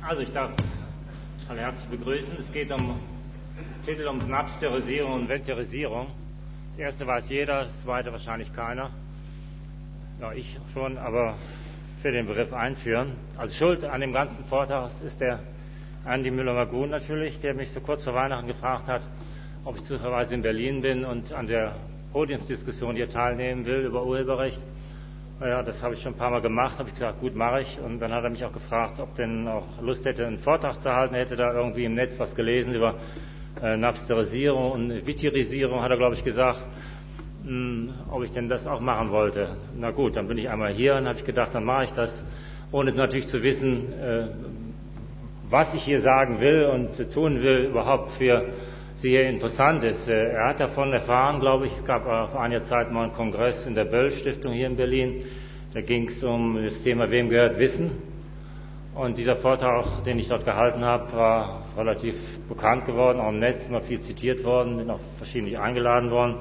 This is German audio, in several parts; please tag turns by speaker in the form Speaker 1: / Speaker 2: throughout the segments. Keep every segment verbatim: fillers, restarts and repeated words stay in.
Speaker 1: Also ich darf alle herzlich begrüßen. Es geht um Titel um Napsterisierung und Venterisierung. Das erste weiß jeder, das zweite wahrscheinlich keiner. Ja, ich schon, aber für den Begriff einführen. Also schuld an dem ganzen Vortrag ist der Andi Müller-Magun natürlich, der mich so kurz vor Weihnachten gefragt hat, ob ich zufälligerweise in Berlin bin und an der Podiumsdiskussion hier teilnehmen will über Urheberrecht. Ja, das habe ich schon ein paar Mal gemacht, habe ich gesagt, gut, mache ich. Und dann hat er mich auch gefragt, ob denn auch Lust hätte, einen Vortrag zu halten. Er hätte da irgendwie im Netz was gelesen über äh, Napsterisierung und Vitirisierung, hat er, glaube ich, gesagt, mh, ob ich denn das auch machen wollte. Na gut, dann bin ich einmal hier und habe ich gedacht, dann mache ich das, ohne natürlich zu wissen, äh, was ich hier sagen will und äh, tun will, überhaupt für Sie hier interessant ist. Er hat davon erfahren, glaube ich, es gab vor einiger Zeit mal einen Kongress in der Böll-Stiftung hier in Berlin. Da ging es um das Thema, wem gehört Wissen? Und dieser Vortrag, den ich dort gehalten habe, war relativ bekannt geworden, auch im Netz, immer viel zitiert worden, bin auch verschiedentlich eingeladen worden.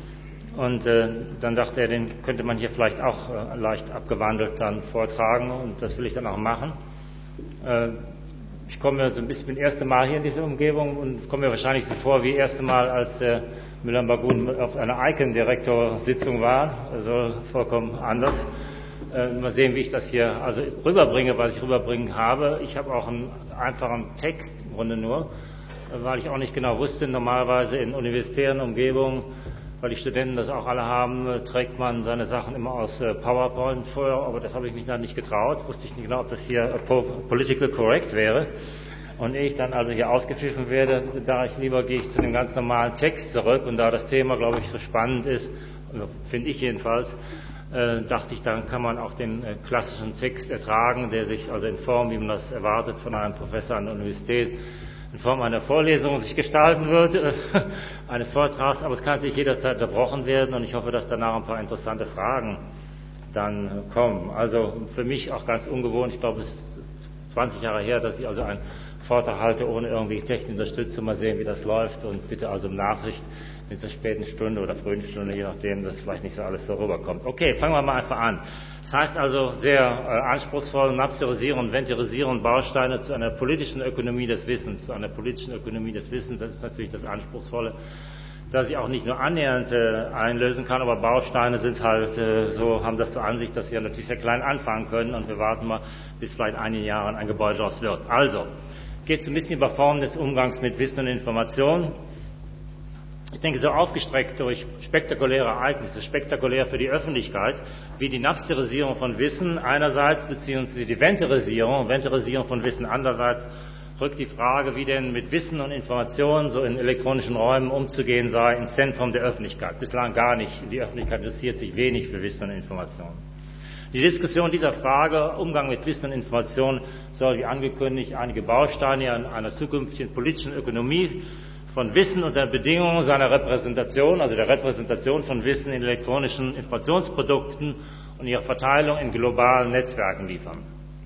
Speaker 1: Und äh, dann dachte er, den könnte man hier vielleicht auch äh, leicht abgewandelt dann vortragen, und das will ich dann auch machen. Äh, Ich komme mir so ein bisschen das erste Mal hier in diese Umgebung und komme mir wahrscheinlich so vor wie das erste Mal, als äh, Müller-Magun auf einer Icon-Direktor-Sitzung war, also vollkommen anders. Äh, mal sehen, wie ich das hier also rüberbringe, was ich rüberbringen habe. Ich habe auch einen einfachen Text im Grunde nur, äh, weil ich auch nicht genau wusste, normalerweise in universitären Umgebungen, weil die Studenten das auch alle haben, äh, trägt man seine Sachen immer aus äh, PowerPoint vor, aber das habe ich mich dann nicht getraut, wusste ich nicht genau, ob das hier äh, political correct wäre. Und ehe ich dann also hier ausgepfiffen werde, da ich lieber gehe ich zu dem ganz normalen Text zurück, und da das Thema, glaube ich, so spannend ist, finde ich jedenfalls, äh, dachte ich, dann kann man auch den äh, klassischen Text ertragen, der sich also in Form, wie man das erwartet von einem Professor an der Universität, in Form einer Vorlesung sich gestalten wird, äh, eines Vortrags, aber es kann natürlich jederzeit unterbrochen werden, und ich hoffe, dass danach ein paar interessante Fragen dann kommen. Also für mich auch ganz ungewohnt, ich glaube, es ist zwanzig Jahre her, dass ich also einen Vortrag halte, ohne irgendwie technische Unterstützung, mal sehen, wie das läuft, und bitte also um Nachricht in zur späten Stunde oder frühen Stunde, je nachdem, dass vielleicht nicht so alles so rüberkommt. Okay, fangen wir mal einfach an. Das heißt also sehr äh, anspruchsvoll, Napsterisierung und Venterisierung, Bausteine zu einer politischen Ökonomie des Wissens, zu einer politischen Ökonomie des Wissens, das ist natürlich das Anspruchsvolle, dass ich auch nicht nur annähernd äh, einlösen kann, aber Bausteine sind halt äh, so, haben das so an sich, dass sie ja natürlich sehr klein anfangen können, und wir warten mal, bis vielleicht einige Jahre ein Gebäude daraus wird. Also, geht es ein bisschen über Formen des Umgangs mit Wissen und Information. Ich denke, so aufgestreckt durch spektakuläre Ereignisse, spektakulär für die Öffentlichkeit, wie die Napsterisierung von Wissen einerseits, beziehungsweise die Venterisierung, Venterisierung von Wissen andererseits, rückt die Frage, wie denn mit Wissen und Informationen so in elektronischen Räumen umzugehen sei, ins Zentrum der Öffentlichkeit. Bislang gar nicht. Die Öffentlichkeit interessiert sich wenig für Wissen und Informationen. Die Diskussion dieser Frage, Umgang mit Wissen und Information, soll wie angekündigt einige Bausteine einer zukünftigen politischen Ökonomie von Wissen unter Bedingungen seiner Repräsentation, also der Repräsentation von Wissen in elektronischen Informationsprodukten und ihrer Verteilung in globalen Netzwerken liefern.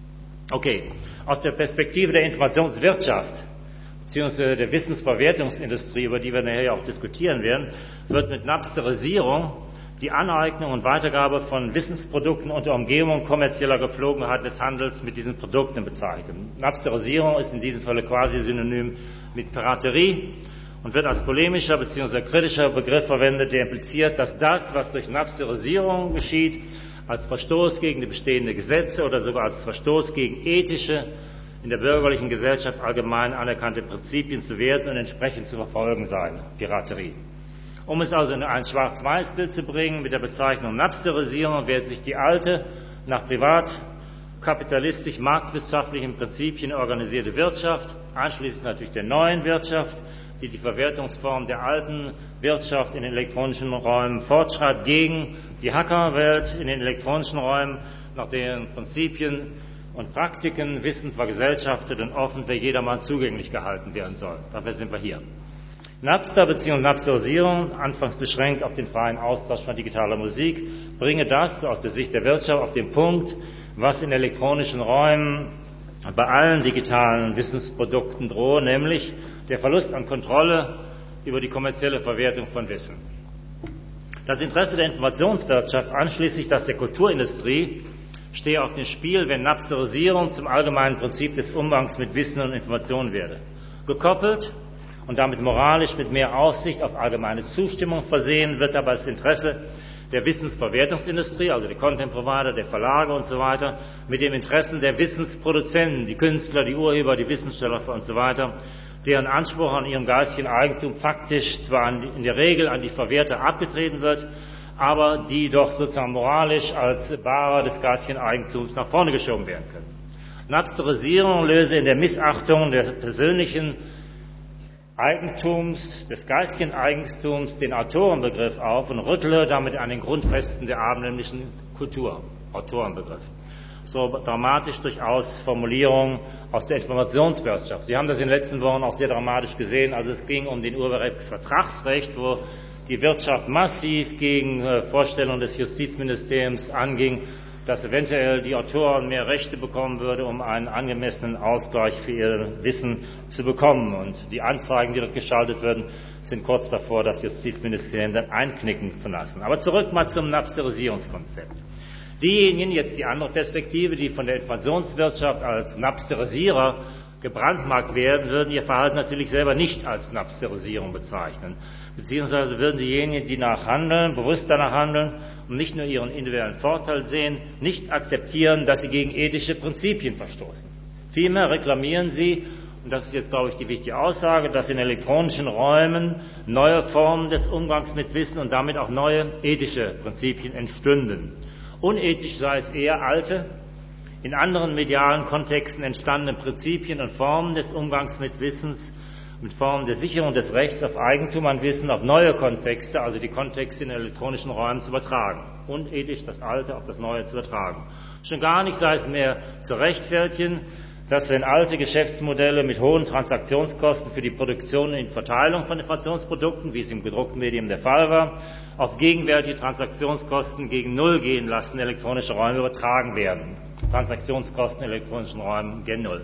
Speaker 1: Okay, aus der Perspektive der Informationswirtschaft beziehungsweise der Wissensverwertungsindustrie, über die wir nachher auch diskutieren werden, wird mit Napsterisierung die Aneignung und Weitergabe von Wissensprodukten unter Umgebung kommerzieller Gepflogenheiten des Handels mit diesen Produkten bezeichnet. Napsterisierung ist in diesem Falle quasi synonym mit Piraterie und wird als polemischer bzw. kritischer Begriff verwendet, der impliziert, dass das, was durch Napsterisierung geschieht, als Verstoß gegen die bestehenden Gesetze oder sogar als Verstoß gegen ethische, in der bürgerlichen Gesellschaft allgemein anerkannte Prinzipien zu werten und entsprechend zu verfolgen sei. Piraterie. Um es also in ein Schwarz-Weiß-Bild zu bringen, mit der Bezeichnung Napsterisierung wird sich die alte, nach privatkapitalistisch marktwirtschaftlichen Prinzipien organisierte Wirtschaft, einschließlich natürlich der neuen Wirtschaft, die die Verwertungsform der alten Wirtschaft in den elektronischen Räumen fortschreibt, gegen die Hackerwelt in den elektronischen Räumen, nach deren Prinzipien und Praktiken Wissen vergesellschaftet und offen für jedermann zugänglich gehalten werden soll. Dafür sind wir hier. Napster bzw. Napsterisierung, anfangs beschränkt auf den freien Austausch von digitaler Musik, bringe das aus der Sicht der Wirtschaft auf den Punkt, was in elektronischen Räumen bei allen digitalen Wissensprodukten drohe, nämlich der Verlust an Kontrolle über die kommerzielle Verwertung von Wissen. Das Interesse der Informationswirtschaft, einschließlich das der Kulturindustrie, stehe auf dem Spiel, wenn Napsterisierung zum allgemeinen Prinzip des Umgangs mit Wissen und Information werde. Gekoppelt und damit moralisch mit mehr Aussicht auf allgemeine Zustimmung versehen, wird aber das Interesse der Wissensverwertungsindustrie, also der Content Provider, der Verlage und so weiter, mit den Interessen der Wissensproduzenten, die Künstler, die Urheber, die Wissenschaftler und so weiter, deren Anspruch an ihrem geistigen Eigentum faktisch zwar an, in der Regel an die Verwerter abgetreten wird, aber die doch sozusagen moralisch als Wahrer des geistigen Eigentums nach vorne geschoben werden können. Napsterisierung löse in der Missachtung der persönlichen Eigentums, des geistigen Eigentums den Autorenbegriff auf und rüttle damit an den Grundfesten der abendländischen Kultur, Autorenbegriff. So dramatisch durchaus Formulierungen aus der Informationswirtschaft. Sie haben das in den letzten Wochen auch sehr dramatisch gesehen, als es ging um den Urheberrechtsvertragsrecht, wo die Wirtschaft massiv gegen äh, Vorstellungen des Justizministeriums anging, dass eventuell die Autoren mehr Rechte bekommen würde, um einen angemessenen Ausgleich für ihr Wissen zu bekommen. Und die Anzeigen, die dort geschaltet werden, sind kurz davor, das Justizministerium dann einknicken zu lassen. Aber zurück mal zum Napsterisierungskonzept. Diejenigen, jetzt die andere Perspektive, die von der Informationswirtschaft als Napsterisierer gebrandmarkt werden, würden ihr Verhalten natürlich selber nicht als Napsterisierung bezeichnen. Beziehungsweise würden diejenigen, die danach handeln, bewusst danach handeln und nicht nur ihren individuellen Vorteil sehen, nicht akzeptieren, dass sie gegen ethische Prinzipien verstoßen. Vielmehr reklamieren sie, und das ist jetzt, glaube ich, die wichtige Aussage, dass in elektronischen Räumen neue Formen des Umgangs mit Wissen und damit auch neue ethische Prinzipien entstünden. Unethisch sei es eher alte, in anderen medialen Kontexten entstandene Prinzipien und Formen des Umgangs mit Wissens, mit Formen der Sicherung des Rechts auf Eigentum an Wissen auf neue Kontexte, also die Kontexte in elektronischen Räumen zu übertragen. Unethisch das Alte auf das Neue zu übertragen. Schon gar nicht sei es mehr zu rechtfertigen, dass wenn alte Geschäftsmodelle mit hohen Transaktionskosten für die Produktion und Verteilung von Informationsprodukten, wie es im gedruckten Medium der Fall war, auf gegenwärtige Transaktionskosten gegen Null gehen lassen, elektronische Räume übertragen werden. Transaktionskosten in elektronischen Räumen gen Null.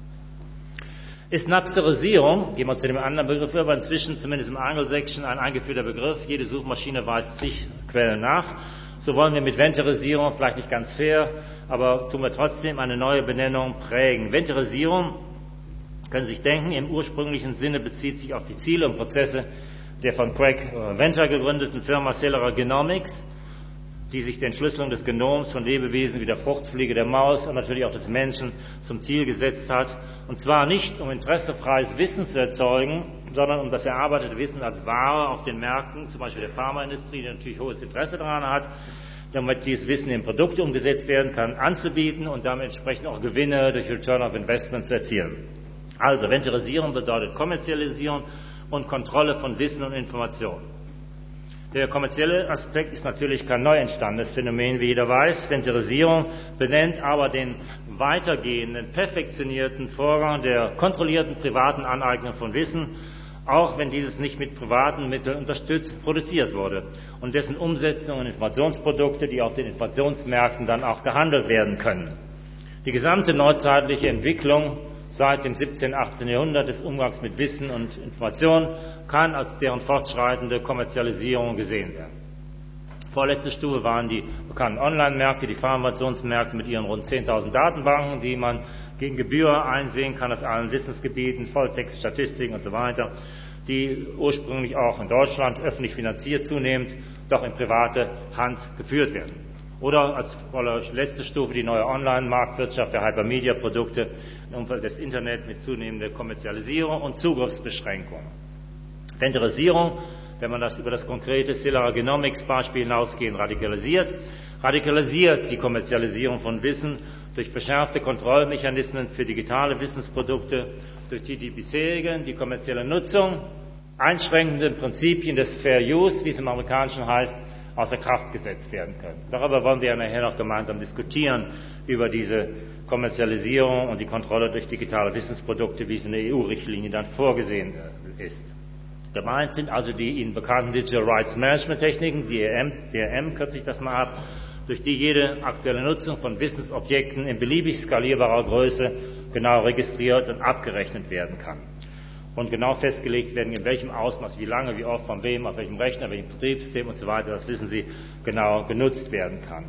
Speaker 1: Ist Napsterisierung, gehen wir zu dem anderen Begriff über, inzwischen zumindest im Angelsächsischen ein eingeführter Begriff, jede Suchmaschine weist zig Quellen nach. So wollen wir mit Ventorisierung, vielleicht nicht ganz fair, aber tun wir trotzdem eine neue Benennung prägen. Ventorisierung, können Sie sich denken, im ursprünglichen Sinne bezieht sich auf die Ziele und Prozesse der von Craig Venter gegründeten Firma Celera Genomics, die sich der Entschlüsselung des Genoms von Lebewesen wie der Fruchtfliege, der Maus und natürlich auch des Menschen zum Ziel gesetzt hat. Und zwar nicht, um interessefreies Wissen zu erzeugen, sondern um das erarbeitete Wissen als Ware auf den Märkten, zum Beispiel der Pharmaindustrie, die natürlich hohes Interesse daran hat, damit dieses Wissen in Produkte umgesetzt werden kann, anzubieten und damit entsprechend auch Gewinne durch Return of Investment zu erzielen. Also, Ventorisierung bedeutet Kommerzialisierung und Kontrolle von Wissen und Information. Der kommerzielle Aspekt ist natürlich kein neu entstandenes Phänomen, wie jeder weiß. Ventorisierung benennt aber den weitergehenden, perfektionierten Vorgang der kontrollierten privaten Aneignung von Wissen, auch wenn dieses nicht mit privaten Mitteln unterstützt produziert wurde und dessen Umsetzung in Informationsprodukte, die auf den Informationsmärkten dann auch gehandelt werden können. Die gesamte neuzeitliche Entwicklung seit dem siebzehnten, achtzehnten Jahrhundert des Umgangs mit Wissen und Information kann als deren fortschreitende Kommerzialisierung gesehen werden. Vorletzte Stufe waren die bekannten Online-Märkte, die Pharmazeutismärkte mit ihren rund zehntausend Datenbanken, die man gegen Gebühr einsehen kann aus allen Wissensgebieten, Volltext, Statistiken und so weiter, die ursprünglich auch in Deutschland öffentlich finanziert zunehmend, doch in private Hand geführt werden. Oder als letzte Stufe die neue Online-Marktwirtschaft der Hypermedia-Produkte im Umfeld des Internet mit zunehmender Kommerzialisierung und Zugriffsbeschränkungen. Ventorisierung, wenn man das über das konkrete Celera Genomics Beispiel hinausgehen, radikalisiert, radikalisiert die Kommerzialisierung von Wissen durch verschärfte Kontrollmechanismen für digitale Wissensprodukte, durch die die bisherigen, die kommerzielle Nutzung, einschränkenden Prinzipien des Fair Use, wie es im Amerikanischen heißt, außer Kraft gesetzt werden können. Darüber wollen wir ja nachher noch gemeinsam diskutieren, über diese Kommerzialisierung und die Kontrolle durch digitale Wissensprodukte, wie es in der E U-Richtlinie dann vorgesehen ist. Gemeint sind also die Ihnen bekannten Digital Rights Management Techniken, D R M, D R M kürze ich das mal ab, durch die jede aktuelle Nutzung von Wissensobjekten in beliebig skalierbarer Größe genau registriert und abgerechnet werden kann. Und genau festgelegt werden, in welchem Ausmaß, wie lange, wie oft, von wem, auf welchem Rechner, welchem Betriebssystem und so weiter, das wissen Sie, genau genutzt werden kann.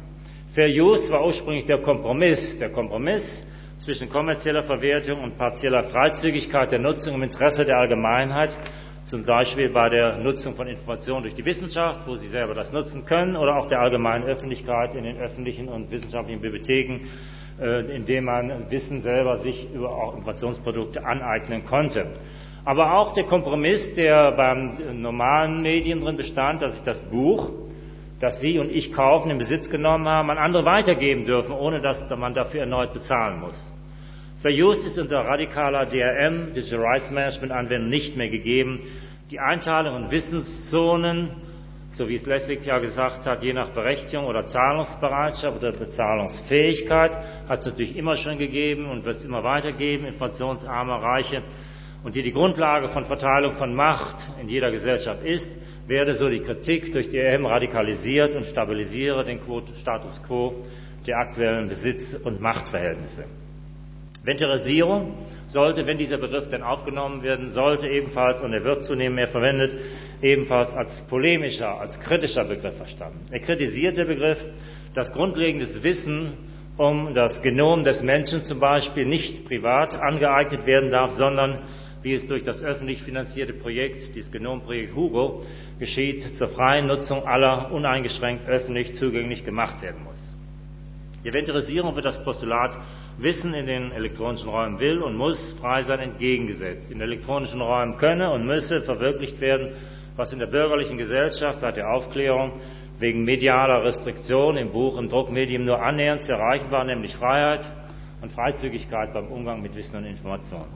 Speaker 1: Fair Use war ursprünglich der Kompromiss, der Kompromiss zwischen kommerzieller Verwertung und partieller Freizügigkeit der Nutzung im Interesse der Allgemeinheit, zum Beispiel bei der Nutzung von Informationen durch die Wissenschaft, wo sie selber das nutzen können, oder auch der allgemeinen Öffentlichkeit in den öffentlichen und wissenschaftlichen Bibliotheken, indem man Wissen selber sich über auch Informationsprodukte aneignen konnte. Aber auch der Kompromiss, der beim normalen Medien drin bestand, dass ich das Buch, das Sie und ich kaufen, in Besitz genommen haben, an andere weitergeben dürfen, ohne dass man dafür erneut bezahlen muss. Fair Use ist unter radikaler D R M, Digital Rights Management Anwendung, nicht mehr gegeben. Die Einteilung in Wissenszonen, so wie es Lessig ja gesagt hat, je nach Berechtigung oder Zahlungsbereitschaft oder Bezahlungsfähigkeit, hat es natürlich immer schon gegeben und wird es immer weiter geben, informationsarme, reiche, und die die Grundlage von Verteilung von Macht in jeder Gesellschaft ist, werde so die Kritik durch D R M radikalisiert und stabilisiere den Status quo der aktuellen Besitz- und Machtverhältnisse. Ventilation sollte, wenn dieser Begriff denn aufgenommen werden sollte, ebenfalls, und er wird zunehmend mehr verwendet, ebenfalls als polemischer, als kritischer Begriff verstanden. Er kritisiert der Begriff, dass grundlegendes Wissen um das Genom des Menschen zum Beispiel nicht privat angeeignet werden darf, sondern, wie es durch das öffentlich finanzierte Projekt, dieses Genomprojekt Hugo, geschieht, zur freien Nutzung aller uneingeschränkt öffentlich zugänglich gemacht werden muss. Der Ventilation wird das Postulat Wissen in den elektronischen Räumen will und muss frei sein entgegengesetzt. In elektronischen Räumen könne und müsse verwirklicht werden, was in der bürgerlichen Gesellschaft seit der Aufklärung wegen medialer Restriktion im Buch- und Druckmedium nur annähernd zu erreichen war, nämlich Freiheit und Freizügigkeit beim Umgang mit Wissen und Informationen.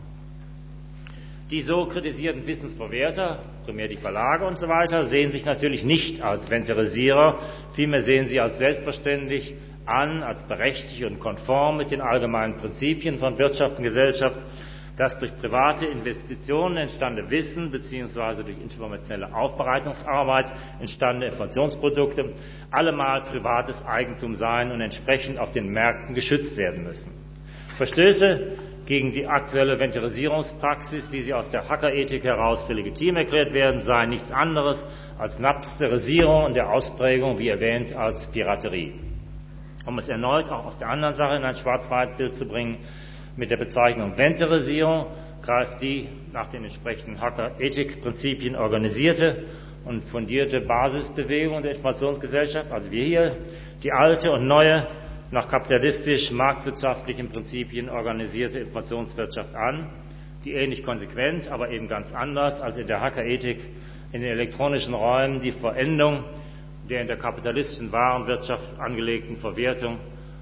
Speaker 1: Die so kritisierten Wissensverwerter, primär die Verlage und so weiter, sehen sich natürlich nicht als Ventilierer, vielmehr sehen sie als selbstverständlich an, als berechtigt und konform mit den allgemeinen Prinzipien von Wirtschaft und Gesellschaft, dass durch private Investitionen entstandene Wissen bzw. durch informationelle Aufbereitungsarbeit entstandene Informationsprodukte allemal privates Eigentum seien und entsprechend auf den Märkten geschützt werden müssen. Verstöße gegen die aktuelle Ventilierungspraxis, wie sie aus der Hackerethik heraus für legitim erklärt werden, seien nichts anderes als Napsterisierung und der Ausprägung, wie erwähnt, als Piraterie. Um es erneut auch aus der anderen Sache in ein Schwarz-Weiß-Bild zu bringen, mit der Bezeichnung Ventilierung greift die nach den entsprechenden Hacker-Ethik-Prinzipien organisierte und fundierte Basisbewegung der Informationsgesellschaft, also wir hier, die alte und neue, nach kapitalistisch-marktwirtschaftlichen Prinzipien organisierte Informationswirtschaft an, die ähnlich konsequent, aber eben ganz anders als in der Hackerethik in den elektronischen Räumen die Vollendung der in der kapitalistischen Warenwirtschaft angelegten Verwertung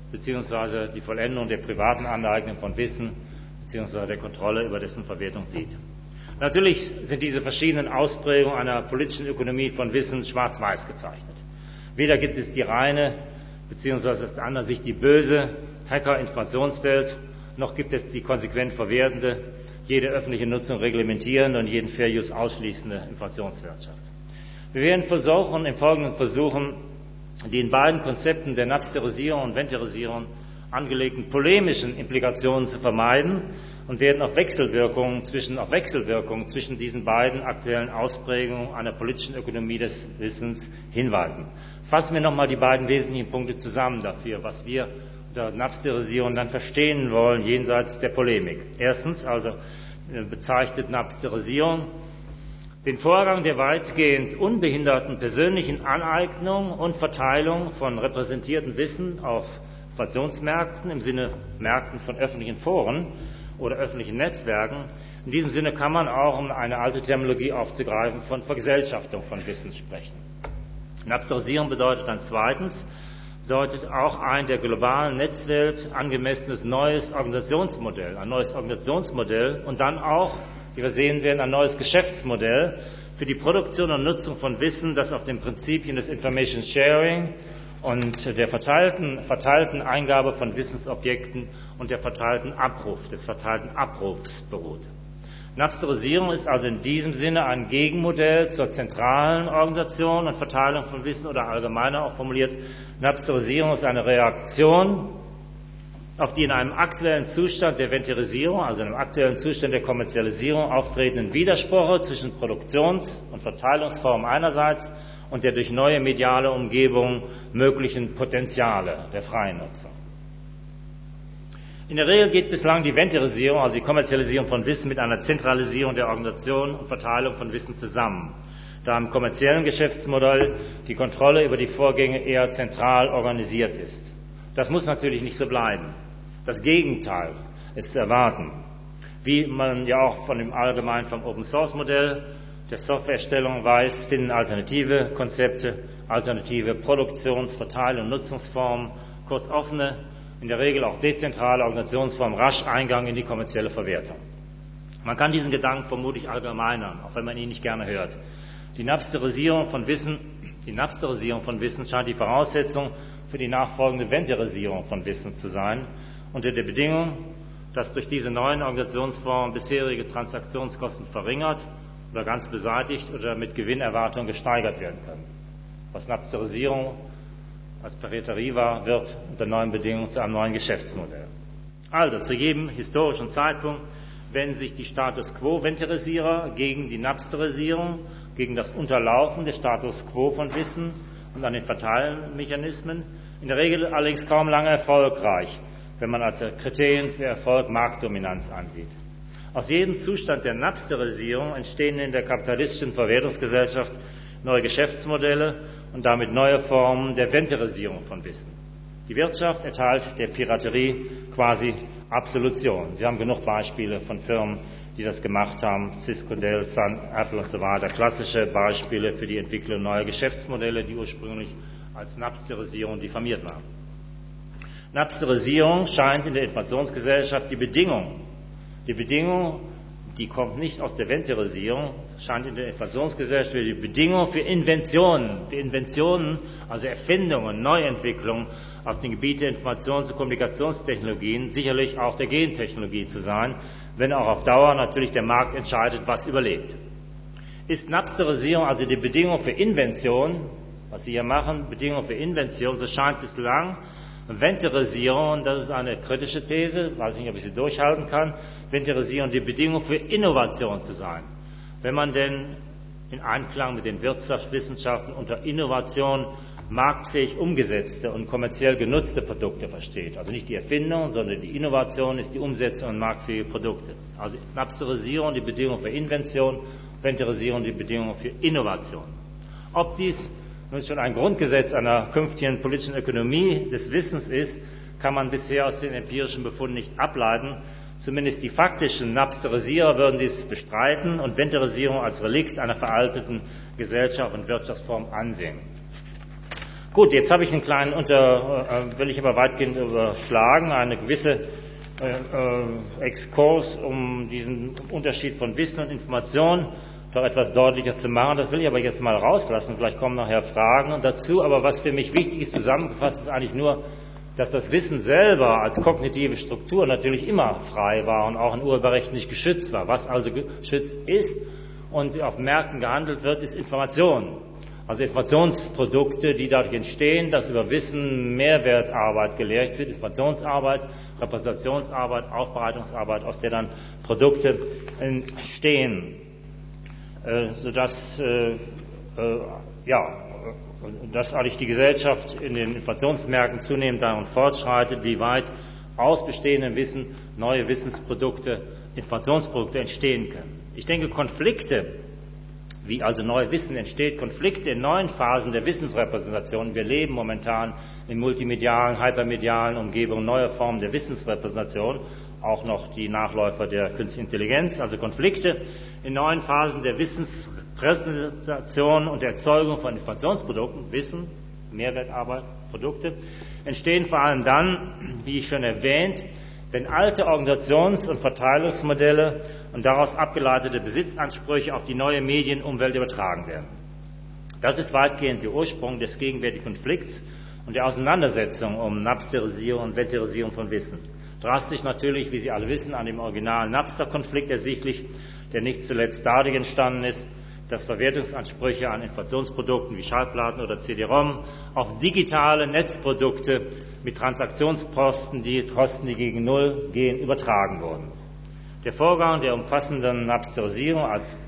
Speaker 1: bzw. die Vollendung der privaten Aneignung von Wissen bzw. der Kontrolle über dessen Verwertung sieht. Natürlich sind diese verschiedenen Ausprägungen einer politischen Ökonomie von Wissen schwarz-weiß gezeichnet. Weder gibt es die reine bzw. aus der anderen Sicht die böse Hacker-Informationswelt, noch gibt es die konsequent verwertende, jede öffentliche Nutzung reglementierende und jeden Fair Use ausschließende Informationswirtschaft. Wir werden versuchen, im Folgenden versuchen, die in beiden Konzepten der Napsterisierung und Ventilierung angelegten polemischen Implikationen zu vermeiden und werden auf Wechselwirkungen zwischen, auf Wechselwirkungen zwischen diesen beiden aktuellen Ausprägungen einer politischen Ökonomie des Wissens hinweisen. Fassen wir nochmal die beiden wesentlichen Punkte zusammen dafür, was wir unter Napsterisierung dann verstehen wollen, jenseits der Polemik. Erstens also bezeichnet Napsterisierung den Vorgang der weitgehend unbehinderten persönlichen Aneignung und Verteilung von repräsentiertem Wissen auf Informationsmärkten, im Sinne Märkten von öffentlichen Foren oder öffentlichen Netzwerken. In diesem Sinne kann man auch, um eine alte Terminologie aufzugreifen, von Vergesellschaftung von Wissen sprechen. Napsterisierung bedeutet dann zweitens, bedeutet auch ein der globalen Netzwelt angemessenes neues Organisationsmodell, ein neues Organisationsmodell und dann auch, wie wir sehen werden, ein neues Geschäftsmodell für die Produktion und Nutzung von Wissen, das auf den Prinzipien des Information Sharing und der verteilten, verteilten Eingabe von Wissensobjekten und der verteilten Abruf, des verteilten Abrufs beruht. Napsterisierung ist also in diesem Sinne ein Gegenmodell zur zentralen Organisation und Verteilung von Wissen oder allgemeiner auch formuliert. Napsterisierung ist eine Reaktion auf die in einem aktuellen Zustand der Ventilierung, also in einem aktuellen Zustand der Kommerzialisierung auftretenden Widersprüche zwischen Produktions- und Verteilungsformen einerseits und der durch neue mediale Umgebung möglichen Potenziale der freien Nutzung. In der Regel geht bislang die Vendorisierung, also die Kommerzialisierung von Wissen, mit einer Zentralisierung der Organisation und Verteilung von Wissen zusammen, da im kommerziellen Geschäftsmodell die Kontrolle über die Vorgänge eher zentral organisiert ist. Das muss natürlich nicht so bleiben. Das Gegenteil ist zu erwarten. Wie man ja auch von dem allgemein vom Open-Source-Modell der Softwareerstellung weiß, finden alternative Konzepte, alternative Produktions-, Verteil- und Nutzungsformen, kurz offene, in der Regel auch dezentrale Organisationsformen rasch Eingang in die kommerzielle Verwertung. Man kann diesen Gedanken vermutlich allgemeinern, auch wenn man ihn nicht gerne hört. Die Napsterisierung von Wissen, die Napsterisierung von Wissen scheint die Voraussetzung für die nachfolgende Vendorisierung von Wissen zu sein, unter der Bedingung, dass durch diese neuen Organisationsformen bisherige Transaktionskosten verringert oder ganz beseitigt oder mit Gewinnerwartung gesteigert werden können. Was Napsterisierung als Piraterie war, wird unter neuen Bedingungen zu einem neuen Geschäftsmodell. Also zu jedem historischen Zeitpunkt wenden sich die Status Quo-Vendorisierer gegen die Napsterisierung, gegen das Unterlaufen des Status Quo von Wissen und an den Verteilmechanismen, in der Regel allerdings kaum lange erfolgreich, wenn man als Kriterien für Erfolg Marktdominanz ansieht. Aus jedem Zustand der Napsterisierung entstehen in der kapitalistischen Verwertungsgesellschaft neue Geschäftsmodelle und damit neue Formen der Vendorisierung von Wissen. Die Wirtschaft erteilt der Piraterie quasi Absolution. Sie haben genug Beispiele von Firmen, die das gemacht haben, Cisco, Dell, Sun, Apple und so weiter. Klassische Beispiele für die Entwicklung neuer Geschäftsmodelle, die ursprünglich als Napsterisierung diffamiert waren. Napsterisierung scheint in der Informationsgesellschaft die Bedingung, die Bedingung, die kommt nicht aus der Vendorisierung, scheint in der Informationsgesellschaft die Bedingung für Inventionen, für Inventionen, also Erfindungen, Neuentwicklungen auf dem Gebiet der Informations- und Kommunikationstechnologien, sicherlich auch der Gentechnologie zu sein, wenn auch auf Dauer natürlich der Markt entscheidet, was überlebt. Ist Napsterisierung also die Bedingung für Invention, was Sie hier machen, Bedingung für Invention, so scheint bislang Vendorisierung, das ist eine kritische These, weiß nicht, ob ich sie durchhalten kann, Vendorisierung die Bedingung für Innovation zu sein. Wenn man denn in Einklang mit den Wirtschaftswissenschaften unter Innovation marktfähig umgesetzte und kommerziell genutzte Produkte versteht. Also nicht die Erfindung, sondern die Innovation ist die Umsetzung von marktfähigen Produkten. Also Napsterisierung die Bedingung für Invention, Vendorisierung die Bedingung für Innovation. Ob dies nun schon ein Grundgesetz einer künftigen politischen Ökonomie des Wissens ist, kann man bisher aus den empirischen Befunden nicht ableiten. Zumindest die faktischen Napsterisierer würden dies bestreiten und Vendorisierung als Relikt einer veralteten Gesellschaft und Wirtschaftsform ansehen. Gut, jetzt habe ich einen kleinen Unter, äh, will ich aber weitgehend überschlagen, eine gewisse äh, äh, Exkurs, um diesen Unterschied von Wissen und Information doch etwas deutlicher zu machen. Das will ich aber jetzt mal rauslassen. Vielleicht kommen nachher Fragen und dazu. Aber was für mich wichtig ist, zusammengefasst ist eigentlich nur, dass das Wissen selber als kognitive Struktur natürlich immer frei war und auch in Urheberrecht nicht geschützt war. Was also geschützt ist und auf Märkten gehandelt wird, ist Information. Also Informationsprodukte, die dadurch entstehen, dass über Wissen Mehrwertarbeit gelehrt wird, Informationsarbeit, Repräsentationsarbeit, Aufbereitungsarbeit, aus der dann Produkte entstehen. Sodass äh, äh, ja, dass eigentlich die Gesellschaft in den Informationsmärkten zunehmend daran fortschreitet, wie weit aus bestehendem Wissen neue Wissensprodukte, Informationsprodukte entstehen können. Ich denke, Konflikte, wie also neues Wissen entsteht, Konflikte in neuen Phasen der Wissensrepräsentation, wir leben momentan in multimedialen, hypermedialen Umgebungen, neue Formen der Wissensrepräsentation, auch noch die Nachläufer der künstlichen Intelligenz, also Konflikte in neuen Phasen der Wissenspräsentation und der Erzeugung von Informationsprodukten, Wissen, Mehrwertarbeit, Produkte, entstehen vor allem dann, wie ich schon erwähnt, wenn alte Organisations- und Verteilungsmodelle und daraus abgeleitete Besitzansprüche auf die neue Medienumwelt übertragen werden. Das ist weitgehend der Ursprung des gegenwärtigen Konflikts und der Auseinandersetzung um Napsterisierung und Vendorisierung von Wissen. Drastisch natürlich, wie Sie alle wissen, an dem originalen Napster-Konflikt ersichtlich, der nicht zuletzt dadurch entstanden ist, dass Verwertungsansprüche an Informationsprodukten wie Schallplatten oder C D-ROM auf digitale Netzprodukte mit Transaktionskosten, die Kosten, die gegen Null gehen, übertragen wurden. Der Vorgang der umfassenden Napsterisierung als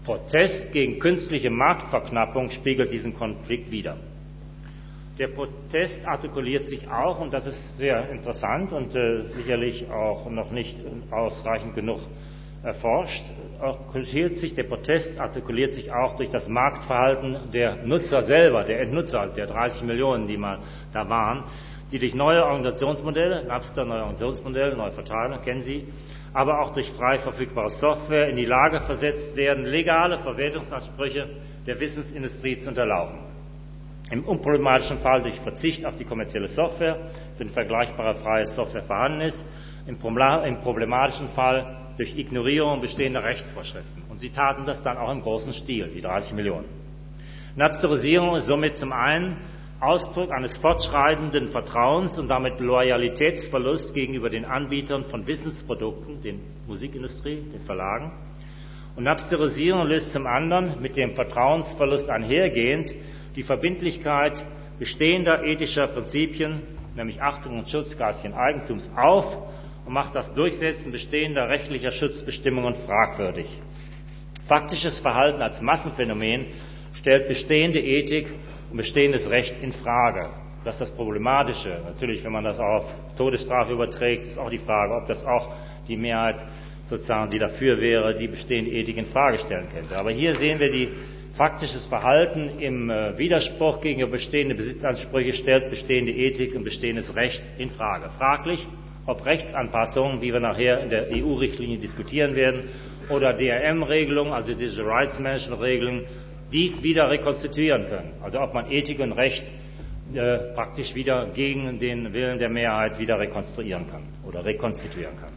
Speaker 1: Protest gegen künstliche Marktverknappung spiegelt diesen Konflikt wider. Der Protest artikuliert sich auch, und das ist sehr interessant und äh, sicherlich auch noch nicht ausreichend genug erforscht, artikuliert sich, der Protest artikuliert sich auch durch das Marktverhalten der Nutzer selber, der Endnutzer, der dreißig Millionen, die mal da waren, die durch neue Organisationsmodelle, Napster, neue Organisationsmodelle, neue Verteiler, kennen Sie, aber auch durch frei verfügbare Software in die Lage versetzt werden, legale Verwertungsansprüche der Wissensindustrie zu unterlaufen. Im unproblematischen Fall durch Verzicht auf die kommerzielle Software, wenn vergleichbare freie Software vorhanden ist, im problematischen Fall durch Ignorierung bestehender Rechtsvorschriften. Und sie taten das dann auch im großen Stil, die dreißig Millionen. Napsterisierung ist somit zum einen Ausdruck eines fortschreitenden Vertrauens und damit Loyalitätsverlust gegenüber den Anbietern von Wissensprodukten, den Musikindustrie, den Verlagen. Und Napsterisierung löst zum anderen mit dem Vertrauensverlust einhergehend die Verbindlichkeit bestehender ethischer Prinzipien, nämlich Achtung und Schutz geistigen Eigentums, auf und macht das Durchsetzen bestehender rechtlicher Schutzbestimmungen fragwürdig. Faktisches Verhalten als Massenphänomen stellt bestehende Ethik und bestehendes Recht in Frage. Das ist das Problematische. Natürlich, wenn man das auf Todesstrafe überträgt, ist auch die Frage, ob das auch die Mehrheit sozusagen, die dafür wäre, die bestehende Ethik in Frage stellen könnte. Aber hier sehen wir, die faktisches Verhalten im Widerspruch gegenüber bestehende Besitzansprüche stellt bestehende Ethik und bestehendes Recht in Frage. Fraglich, ob Rechtsanpassungen, wie wir nachher in der E U-Richtlinie diskutieren werden, oder D R M-Regelungen, also Digital Rights Management-Regelungen, dies wieder rekonstituieren können. Also ob man Ethik und Recht äh, praktisch wieder gegen den Willen der Mehrheit wieder rekonstruieren kann oder rekonstituieren kann.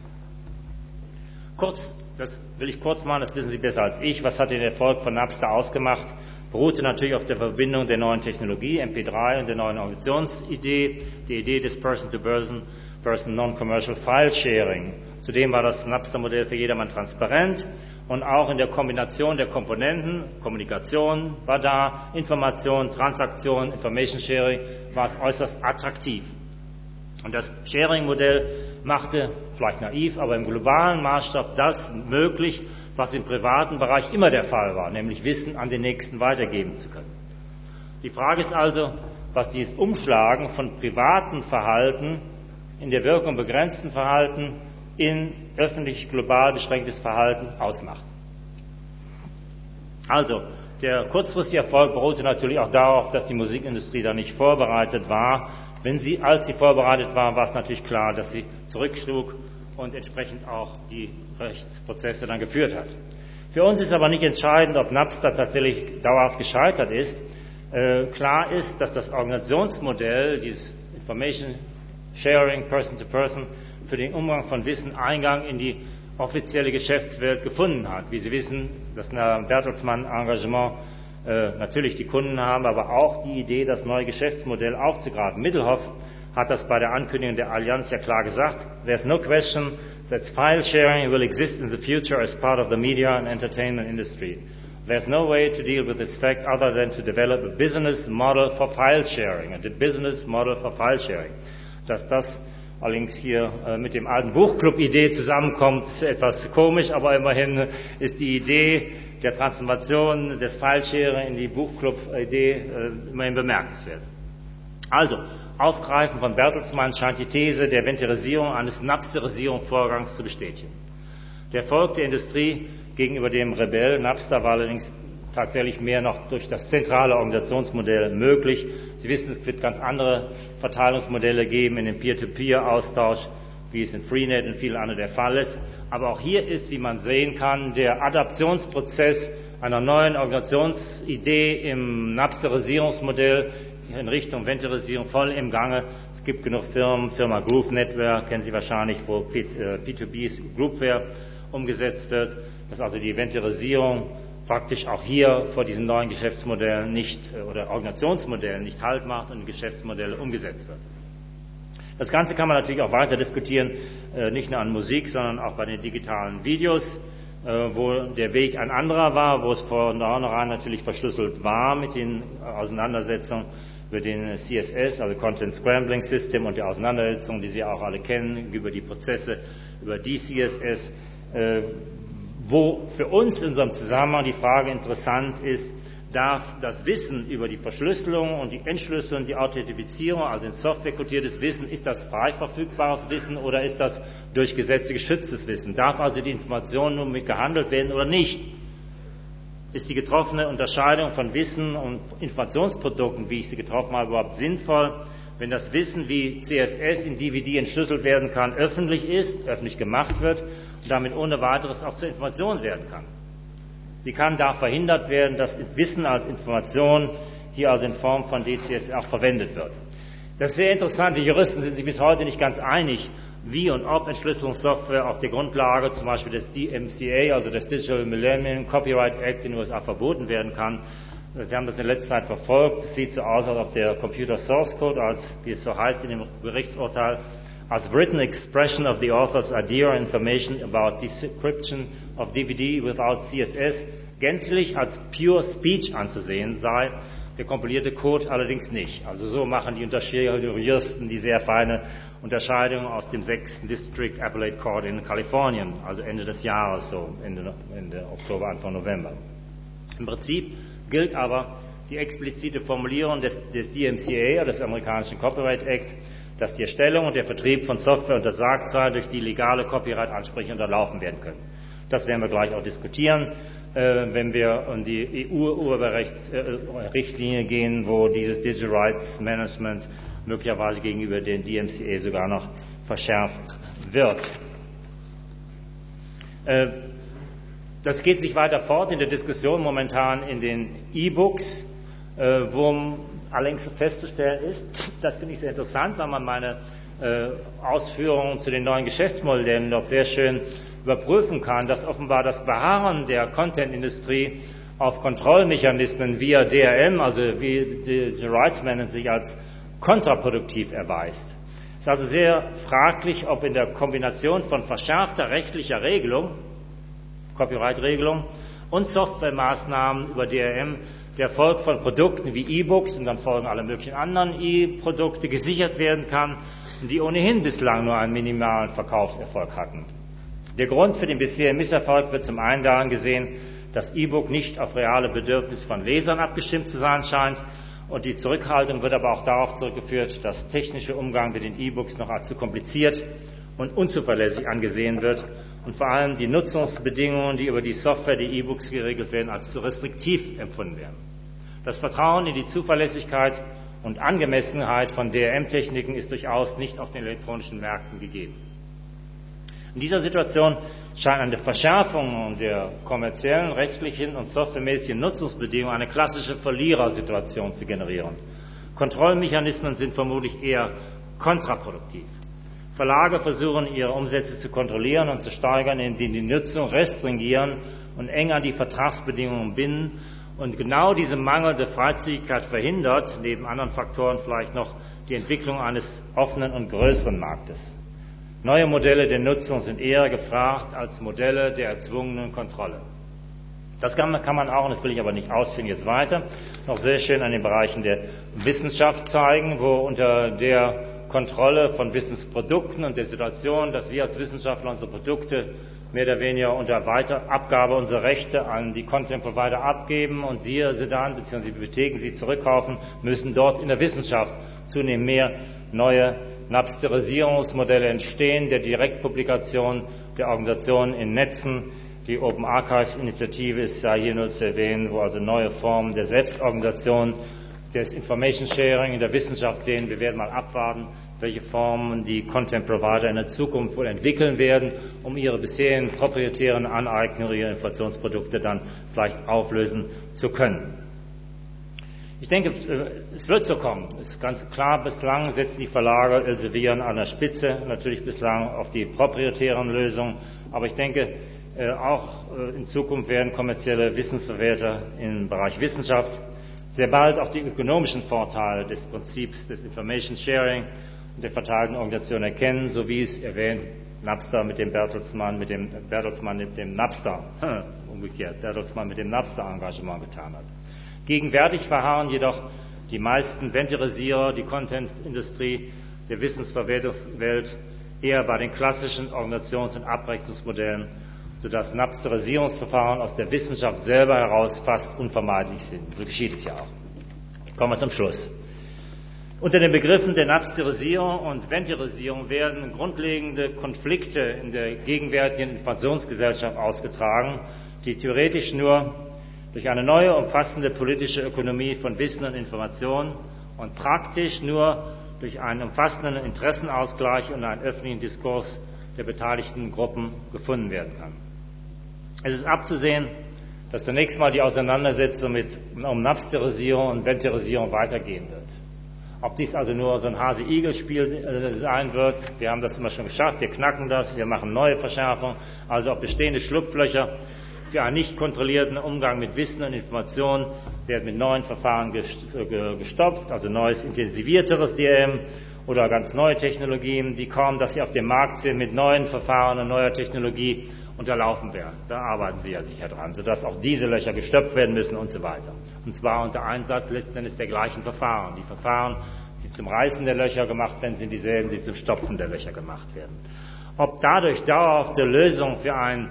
Speaker 1: Kurz, das will ich kurz machen, das wissen Sie besser als ich. Was hat den Erfolg von Napster ausgemacht? Beruhte natürlich auf der Verbindung der neuen Technologie, M P drei, und der neuen Organisationsidee, die Idee des Person-to-Person, Person Non-Commercial File Sharing. Zudem war das Napster-Modell für jedermann transparent. Und auch in der Kombination der Komponenten, Kommunikation war da, Information, Transaktion, Information Sharing, war es äußerst attraktiv. Und das Sharing-Modell machte, vielleicht naiv, aber im globalen Maßstab das möglich, was im privaten Bereich immer der Fall war, nämlich Wissen an den Nächsten weitergeben zu können. Die Frage ist also, was dieses Umschlagen von privatem Verhalten in der Wirkung begrenzten Verhalten in öffentlich global beschränktes Verhalten ausmacht. Also, der kurzfristige Erfolg beruhte natürlich auch darauf, dass die Musikindustrie da nicht vorbereitet war. Wenn sie, als sie vorbereitet war, war es natürlich klar, dass sie zurückschlug und entsprechend auch die Rechtsprozesse dann geführt hat. Für uns ist aber nicht entscheidend, ob Napster tatsächlich dauerhaft gescheitert ist. Äh, klar ist, dass das Organisationsmodell, dieses Information Sharing, Person to Person, für den Umgang von Wissen Eingang in die offizielle Geschäftswelt gefunden hat. Wie Sie wissen, das Bertelsmann-Engagement äh, natürlich die Kunden haben, aber auch die Idee, das neue Geschäftsmodell aufzugreifen. Middelhoff hat das bei der Ankündigung der Allianz ja klar gesagt. There's no question that file sharing will exist in the future as part of the media and entertainment industry. There's no way to deal with this fact other than to develop a business model for file sharing, a business model for file sharing. Dass das allerdings hier äh, mit dem alten Buchclub-Idee zusammenkommt, ist etwas komisch, aber immerhin ist die Idee der Transformation des File-Sharing in die Buchclub-Idee äh, immerhin bemerkenswert. Also, Aufgreifen von Bertelsmann scheint die These der Ventrisierung eines Napsterisierungsvorgangs zu bestätigen. Der Erfolg der Industrie gegenüber dem Rebell Napster war allerdings tatsächlich mehr noch durch das zentrale Organisationsmodell möglich. Sie wissen, es wird ganz andere Verteilungsmodelle geben in dem Peer-to-Peer-Austausch, wie es in Freenet und vielen anderen der Fall ist. Aber auch hier ist, wie man sehen kann, der Adaptionsprozess einer neuen Organisationsidee im Napsterisierungsmodell in Richtung Ventrisierung voll im Gange. Es gibt genug Firmen, Firma Groove Network, kennen Sie wahrscheinlich, wo P zwei B Groupware umgesetzt wird, dass also die Ventrisierung praktisch auch hier vor diesen neuen Geschäftsmodellen nicht oder Organisationsmodellen nicht Halt macht und in Geschäftsmodelle umgesetzt wird. Das Ganze kann man natürlich auch weiter diskutieren, nicht nur an Musik, sondern auch bei den digitalen Videos, wo der Weg ein anderer war, wo es von vornherein natürlich verschlüsselt war mit den Auseinandersetzungen über den C S S, also Content Scrambling System, und die Auseinandersetzungen, die Sie auch alle kennen, über die Prozesse, über die C S S, Wo für uns in unserem Zusammenhang die Frage interessant ist, darf das Wissen über die Verschlüsselung und die Entschlüsselung, die Authentifizierung, also in Software kodiertes Wissen, ist das frei verfügbares Wissen oder ist das durch Gesetze geschütztes Wissen? Darf also die Information nun mit gehandelt werden oder nicht? Ist die getroffene Unterscheidung von Wissen und Informationsprodukten, wie ich sie getroffen habe, überhaupt sinnvoll? Wenn das Wissen, wie C S S in D V D entschlüsselt werden kann, öffentlich ist, öffentlich gemacht wird und damit ohne weiteres auch zur Information werden kann. Wie kann da verhindert werden, dass Wissen als Information hier also in Form von D C S auch verwendet wird? Das ist sehr interessant. Die Juristen sind sich bis heute nicht ganz einig, wie und ob Entschlüsselungssoftware auf der Grundlage zum Beispiel des D M C A, also des Digital Millennium Copyright Act in den U S A verboten werden kann. Sie haben das in letzter Zeit verfolgt. Es sieht so aus, als ob der Computer Source Code, als, wie es so heißt in dem Gerichtsurteil, as written expression of the author's idea or information about decryption of D V D without C S S gänzlich als pure speech anzusehen sei, der kompilierte Code allerdings nicht. Also so machen die Juristen die sehr feine Unterscheidung aus dem sechsten District Appellate Court in Kalifornien, also Ende des Jahres, so Ende, Ende Oktober, Anfang November. Im Prinzip gilt aber die explizite Formulierung des, des D M C A, des amerikanischen Copyright Act, dass die Erstellung und der Vertrieb von Software untersagt sei, durch die legale Copyright-Ansprüche unterlaufen werden können. Das werden wir gleich auch diskutieren, äh, wenn wir um die E U-Urheberrechtsrichtlinie äh, gehen, wo dieses Digital Rights Management möglicherweise gegenüber den D M C A sogar noch verschärft wird. Äh, das geht sich weiter fort in der Diskussion momentan in den E-Books, äh, wo allerdings festzustellen ist, das finde ich sehr interessant, weil man meine äh, Ausführungen zu den neuen Geschäftsmodellen noch sehr schön überprüfen kann, dass offenbar das Beharren der Content-Industrie auf Kontrollmechanismen via D R M, also wie die Rights Management, sich als kontraproduktiv erweist. Es ist also sehr fraglich, ob in der Kombination von verschärfter rechtlicher Regelung, Copyright-Regelung und Softwaremaßnahmen über D R M der Erfolg von Produkten wie E-Books und dann folgen alle möglichen anderen E-Produkte gesichert werden kann, die ohnehin bislang nur einen minimalen Verkaufserfolg hatten. Der Grund für den bisherigen Misserfolg wird zum einen daran gesehen, dass E-Book nicht auf reale Bedürfnisse von Lesern abgestimmt zu sein scheint und die Zurückhaltung wird aber auch darauf zurückgeführt, dass technischer Umgang mit den E-Books noch als zu kompliziert und unzuverlässig angesehen wird und vor allem die Nutzungsbedingungen, die über die Software der E-Books geregelt werden, als zu restriktiv empfunden werden. Das Vertrauen in die Zuverlässigkeit und Angemessenheit von D R M-Techniken ist durchaus nicht auf den elektronischen Märkten gegeben. In dieser Situation scheint eine Verschärfung der kommerziellen, rechtlichen und softwaremäßigen Nutzungsbedingungen eine klassische Verlierersituation zu generieren. Kontrollmechanismen sind vermutlich eher kontraproduktiv. Verlage versuchen, ihre Umsätze zu kontrollieren und zu steigern, indem die Nutzung restringieren und eng an die Vertragsbedingungen binden und genau diese mangelnde Freizügigkeit verhindert, neben anderen Faktoren vielleicht noch die Entwicklung eines offenen und größeren Marktes. Neue Modelle der Nutzung sind eher gefragt als Modelle der erzwungenen Kontrolle. Das kann man, kann man auch, und das will ich aber nicht ausführen jetzt weiter, noch sehr schön an den Bereichen der Wissenschaft zeigen, wo unter der Kontrolle von Wissensprodukten und der Situation, dass wir als Wissenschaftler unsere Produkte mehr oder weniger unter Weiterabgabe unserer Rechte an die Content Provider abgeben und sie dann, beziehungsweise die Bibliotheken sie zurückkaufen, müssen dort in der Wissenschaft zunehmend mehr neue Napsterisierungsmodelle entstehen, der Direktpublikation der Organisationen in Netzen. Die Open Archives Initiative ist ja hier nur zu erwähnen, wo also neue Formen der Selbstorganisation, des Information Sharing in der Wissenschaft sehen. Wir werden mal abwarten, welche Formen die Content Provider in der Zukunft wohl entwickeln werden, um ihre bisherigen proprietären Aneignungen, ihre Informationsprodukte dann vielleicht auflösen zu können. Ich denke, es wird so kommen. Es ist ganz klar, bislang setzen die Verlage Elsevier an der Spitze, natürlich bislang auf die proprietären Lösungen, aber ich denke, auch in Zukunft werden kommerzielle Wissensverwerter im Bereich Wissenschaft sehr bald auch die ökonomischen Vorteile des Prinzips des Information Sharing und der verteilten Organisation erkennen, so wie es erwähnt Napster mit dem Bertelsmann, mit dem Bertelsmann mit dem Napster, umgekehrt, Bertelsmann mit dem Napster-Engagement getan hat. Gegenwärtig verharren jedoch die meisten Venturisierer, die Content-Industrie der Wissensverwertungswelt eher bei den klassischen Organisations- und Abrechnungsmodellen, sodass Napsterisierungsverfahren aus der Wissenschaft selber heraus fast unvermeidlich sind. So geschieht es ja auch. Kommen wir zum Schluss. Unter den Begriffen der Napsterisierung und Venterisierung werden grundlegende Konflikte in der gegenwärtigen Informationsgesellschaft ausgetragen, die theoretisch nur durch eine neue, umfassende politische Ökonomie von Wissen und Information und praktisch nur durch einen umfassenden Interessenausgleich und einen öffentlichen Diskurs der beteiligten Gruppen gefunden werden kann. Es ist abzusehen, dass zunächst mal die Auseinandersetzung mit, um Napsterisierung und Venterisierung weitergehen wird. Ob dies also nur so ein Hase-Igel-Spiel sein wird, wir haben das immer schon geschafft, wir knacken das, wir machen neue Verschärfungen, also ob bestehende Schlupflöcher für einen nicht kontrollierten Umgang mit Wissen und Informationen werden mit neuen Verfahren gestopft, also neues, intensivierteres D R M oder ganz neue Technologien, die kaum, dass sie auf dem Markt sind, mit neuen Verfahren und neuer Technologie unterlaufen werden. Da arbeiten Sie ja sicher dran, sodass auch diese Löcher gestopft werden müssen und so weiter. Und zwar unter Einsatz letztendlich der gleichen Verfahren. Die Verfahren, die zum Reißen der Löcher gemacht werden, sind dieselben, die zum Stopfen der Löcher gemacht werden. Ob dadurch dauerhafte Lösungen für einen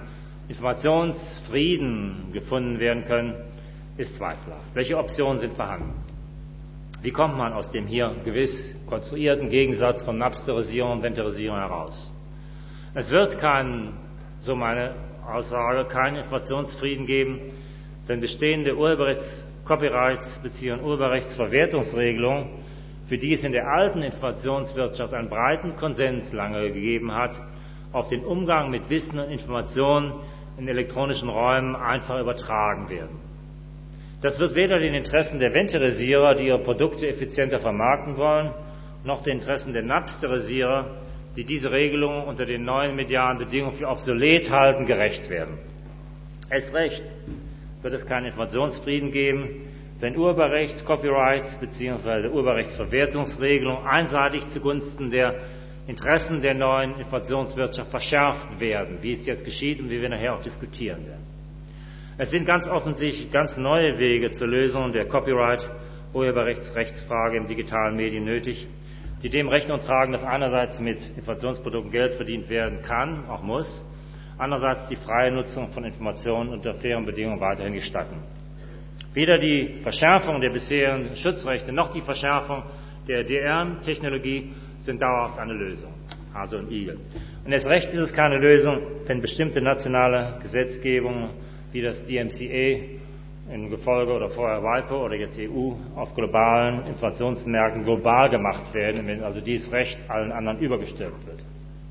Speaker 1: Informationsfrieden gefunden werden können, ist zweifelhaft. Welche Optionen sind vorhanden? Wie kommt man aus dem hier gewiss konstruierten Gegensatz von Napsterisierung und Venterisierung heraus? Es wird keinen, so meine Aussage, keinen Informationsfrieden geben, wenn bestehende Urheberrechts-, Copyrights- bzw. Urheberrechtsverwertungsregelungen, für die es in der alten Informationswirtschaft einen breiten Konsens lange gegeben hat, auf den Umgang mit Wissen und Informationen in elektronischen Räumen einfach übertragen werden. Das wird weder den Interessen der Venterisierer, die ihre Produkte effizienter vermarkten wollen, noch den Interessen der Napsterisierer, die diese Regelungen unter den neuen medialen Bedingungen für obsolet halten, gerecht werden. Erst recht wird es keinen Informationsfrieden geben, wenn Urheberrechts-, Copyrights- bzw. Urheberrechtsverwertungsregelungen einseitig zugunsten der Interessen der neuen Informationswirtschaft verschärft werden, wie es jetzt geschieht und wie wir nachher auch diskutieren werden. Es sind ganz offensichtlich ganz neue Wege zur Lösung der Copyright-, Urheberrechtsrechtsfrage im digitalen Medien nötig, die dem Rechnung tragen, dass einerseits mit Informationsprodukten Geld verdient werden kann, auch muss, andererseits die freie Nutzung von Informationen unter fairen Bedingungen weiterhin gestatten. Weder die Verschärfung der bisherigen Schutzrechte noch die Verschärfung der D R M-Technologie sind dauerhaft eine Lösung. Hase und Igel. Und erst recht ist es keine Lösung, wenn bestimmte nationale Gesetzgebungen wie das D M C A in Gefolge oder vorher WIPO oder jetzt E U auf globalen Informationsmärkten global gemacht werden, wenn also dieses Recht allen anderen übergestellt wird.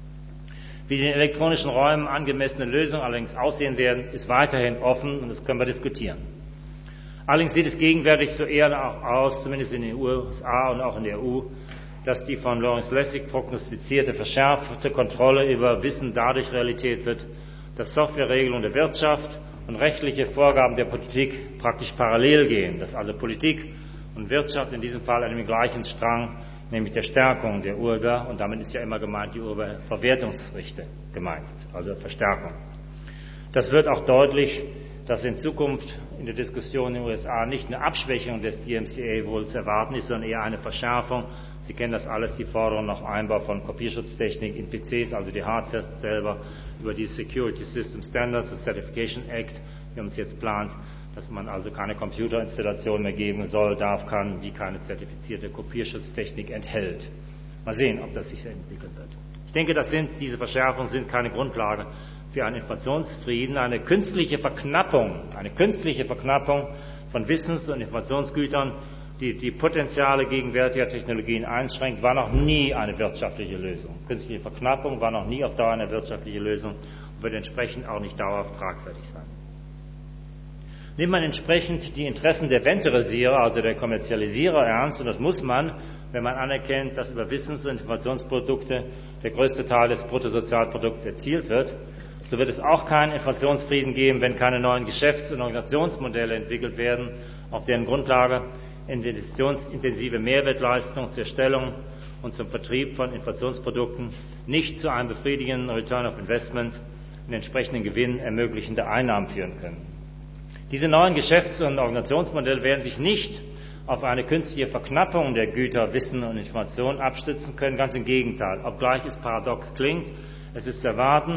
Speaker 1: Wie die in elektronischen Räumen angemessene Lösungen allerdings aussehen werden, ist weiterhin offen und das können wir diskutieren. Allerdings sieht es gegenwärtig so eher auch aus, zumindest in den U S A und auch in der E U, dass die von Lawrence Lessig prognostizierte verschärfte Kontrolle über Wissen dadurch Realität wird, dass Softwareregelungen der Wirtschaft und rechtliche Vorgaben der Politik praktisch parallel gehen, dass also Politik und Wirtschaft in diesem Fall an dem gleichen Strang, nämlich der Stärkung der Urheber, und damit ist ja immer gemeint die Urheberverwertungsrechte gemeint, also Verstärkung. Das wird auch deutlich, dass in Zukunft in der Diskussion in den U S A nicht eine Abschwächung des D M C A wohl zu erwarten ist, sondern eher eine Verschärfung. Sie kennen das alles, die Forderung nach Einbau von Kopierschutztechnik in P Cs, also die Hardware selber, über die Security System Standards, das Certification Act, wie man es jetzt plant, dass man also keine Computerinstallation mehr geben soll, darf, kann, die keine zertifizierte Kopierschutztechnik enthält. Mal sehen, ob das sich entwickeln wird. Ich denke, das sind, diese Verschärfungen sind keine Grundlage für einen Informationsfrieden. Eine künstliche Verknappung, eine künstliche Verknappung von Wissens- und Informationsgütern, die die Potenziale gegenwärtiger Technologien einschränkt, war noch nie eine wirtschaftliche Lösung. Künstliche Verknappung war noch nie auf Dauer eine wirtschaftliche Lösung und wird entsprechend auch nicht dauerhaft tragfähig sein. Nimmt man entsprechend die Interessen der Venterisierer, also der Kommerzialisierer, ernst, und das muss man, wenn man anerkennt, dass über Wissens- und Informationsprodukte der größte Teil des Bruttosozialprodukts erzielt wird, so wird es auch keinen Informationsfrieden geben, wenn keine neuen Geschäfts- und Organisationsmodelle entwickelt werden, auf deren Grundlage investitionsintensive Mehrwertleistungen zur Erstellung und zum Vertrieb von Informationsprodukten nicht zu einem befriedigenden Return of Investment und entsprechenden Gewinn ermöglichende Einnahmen führen können. Diese neuen Geschäfts- und Organisationsmodelle werden sich nicht auf eine künstliche Verknappung der Güter, Wissen und Informationen abstützen können, ganz im Gegenteil. Obgleich es paradox klingt, es ist zu erwarten,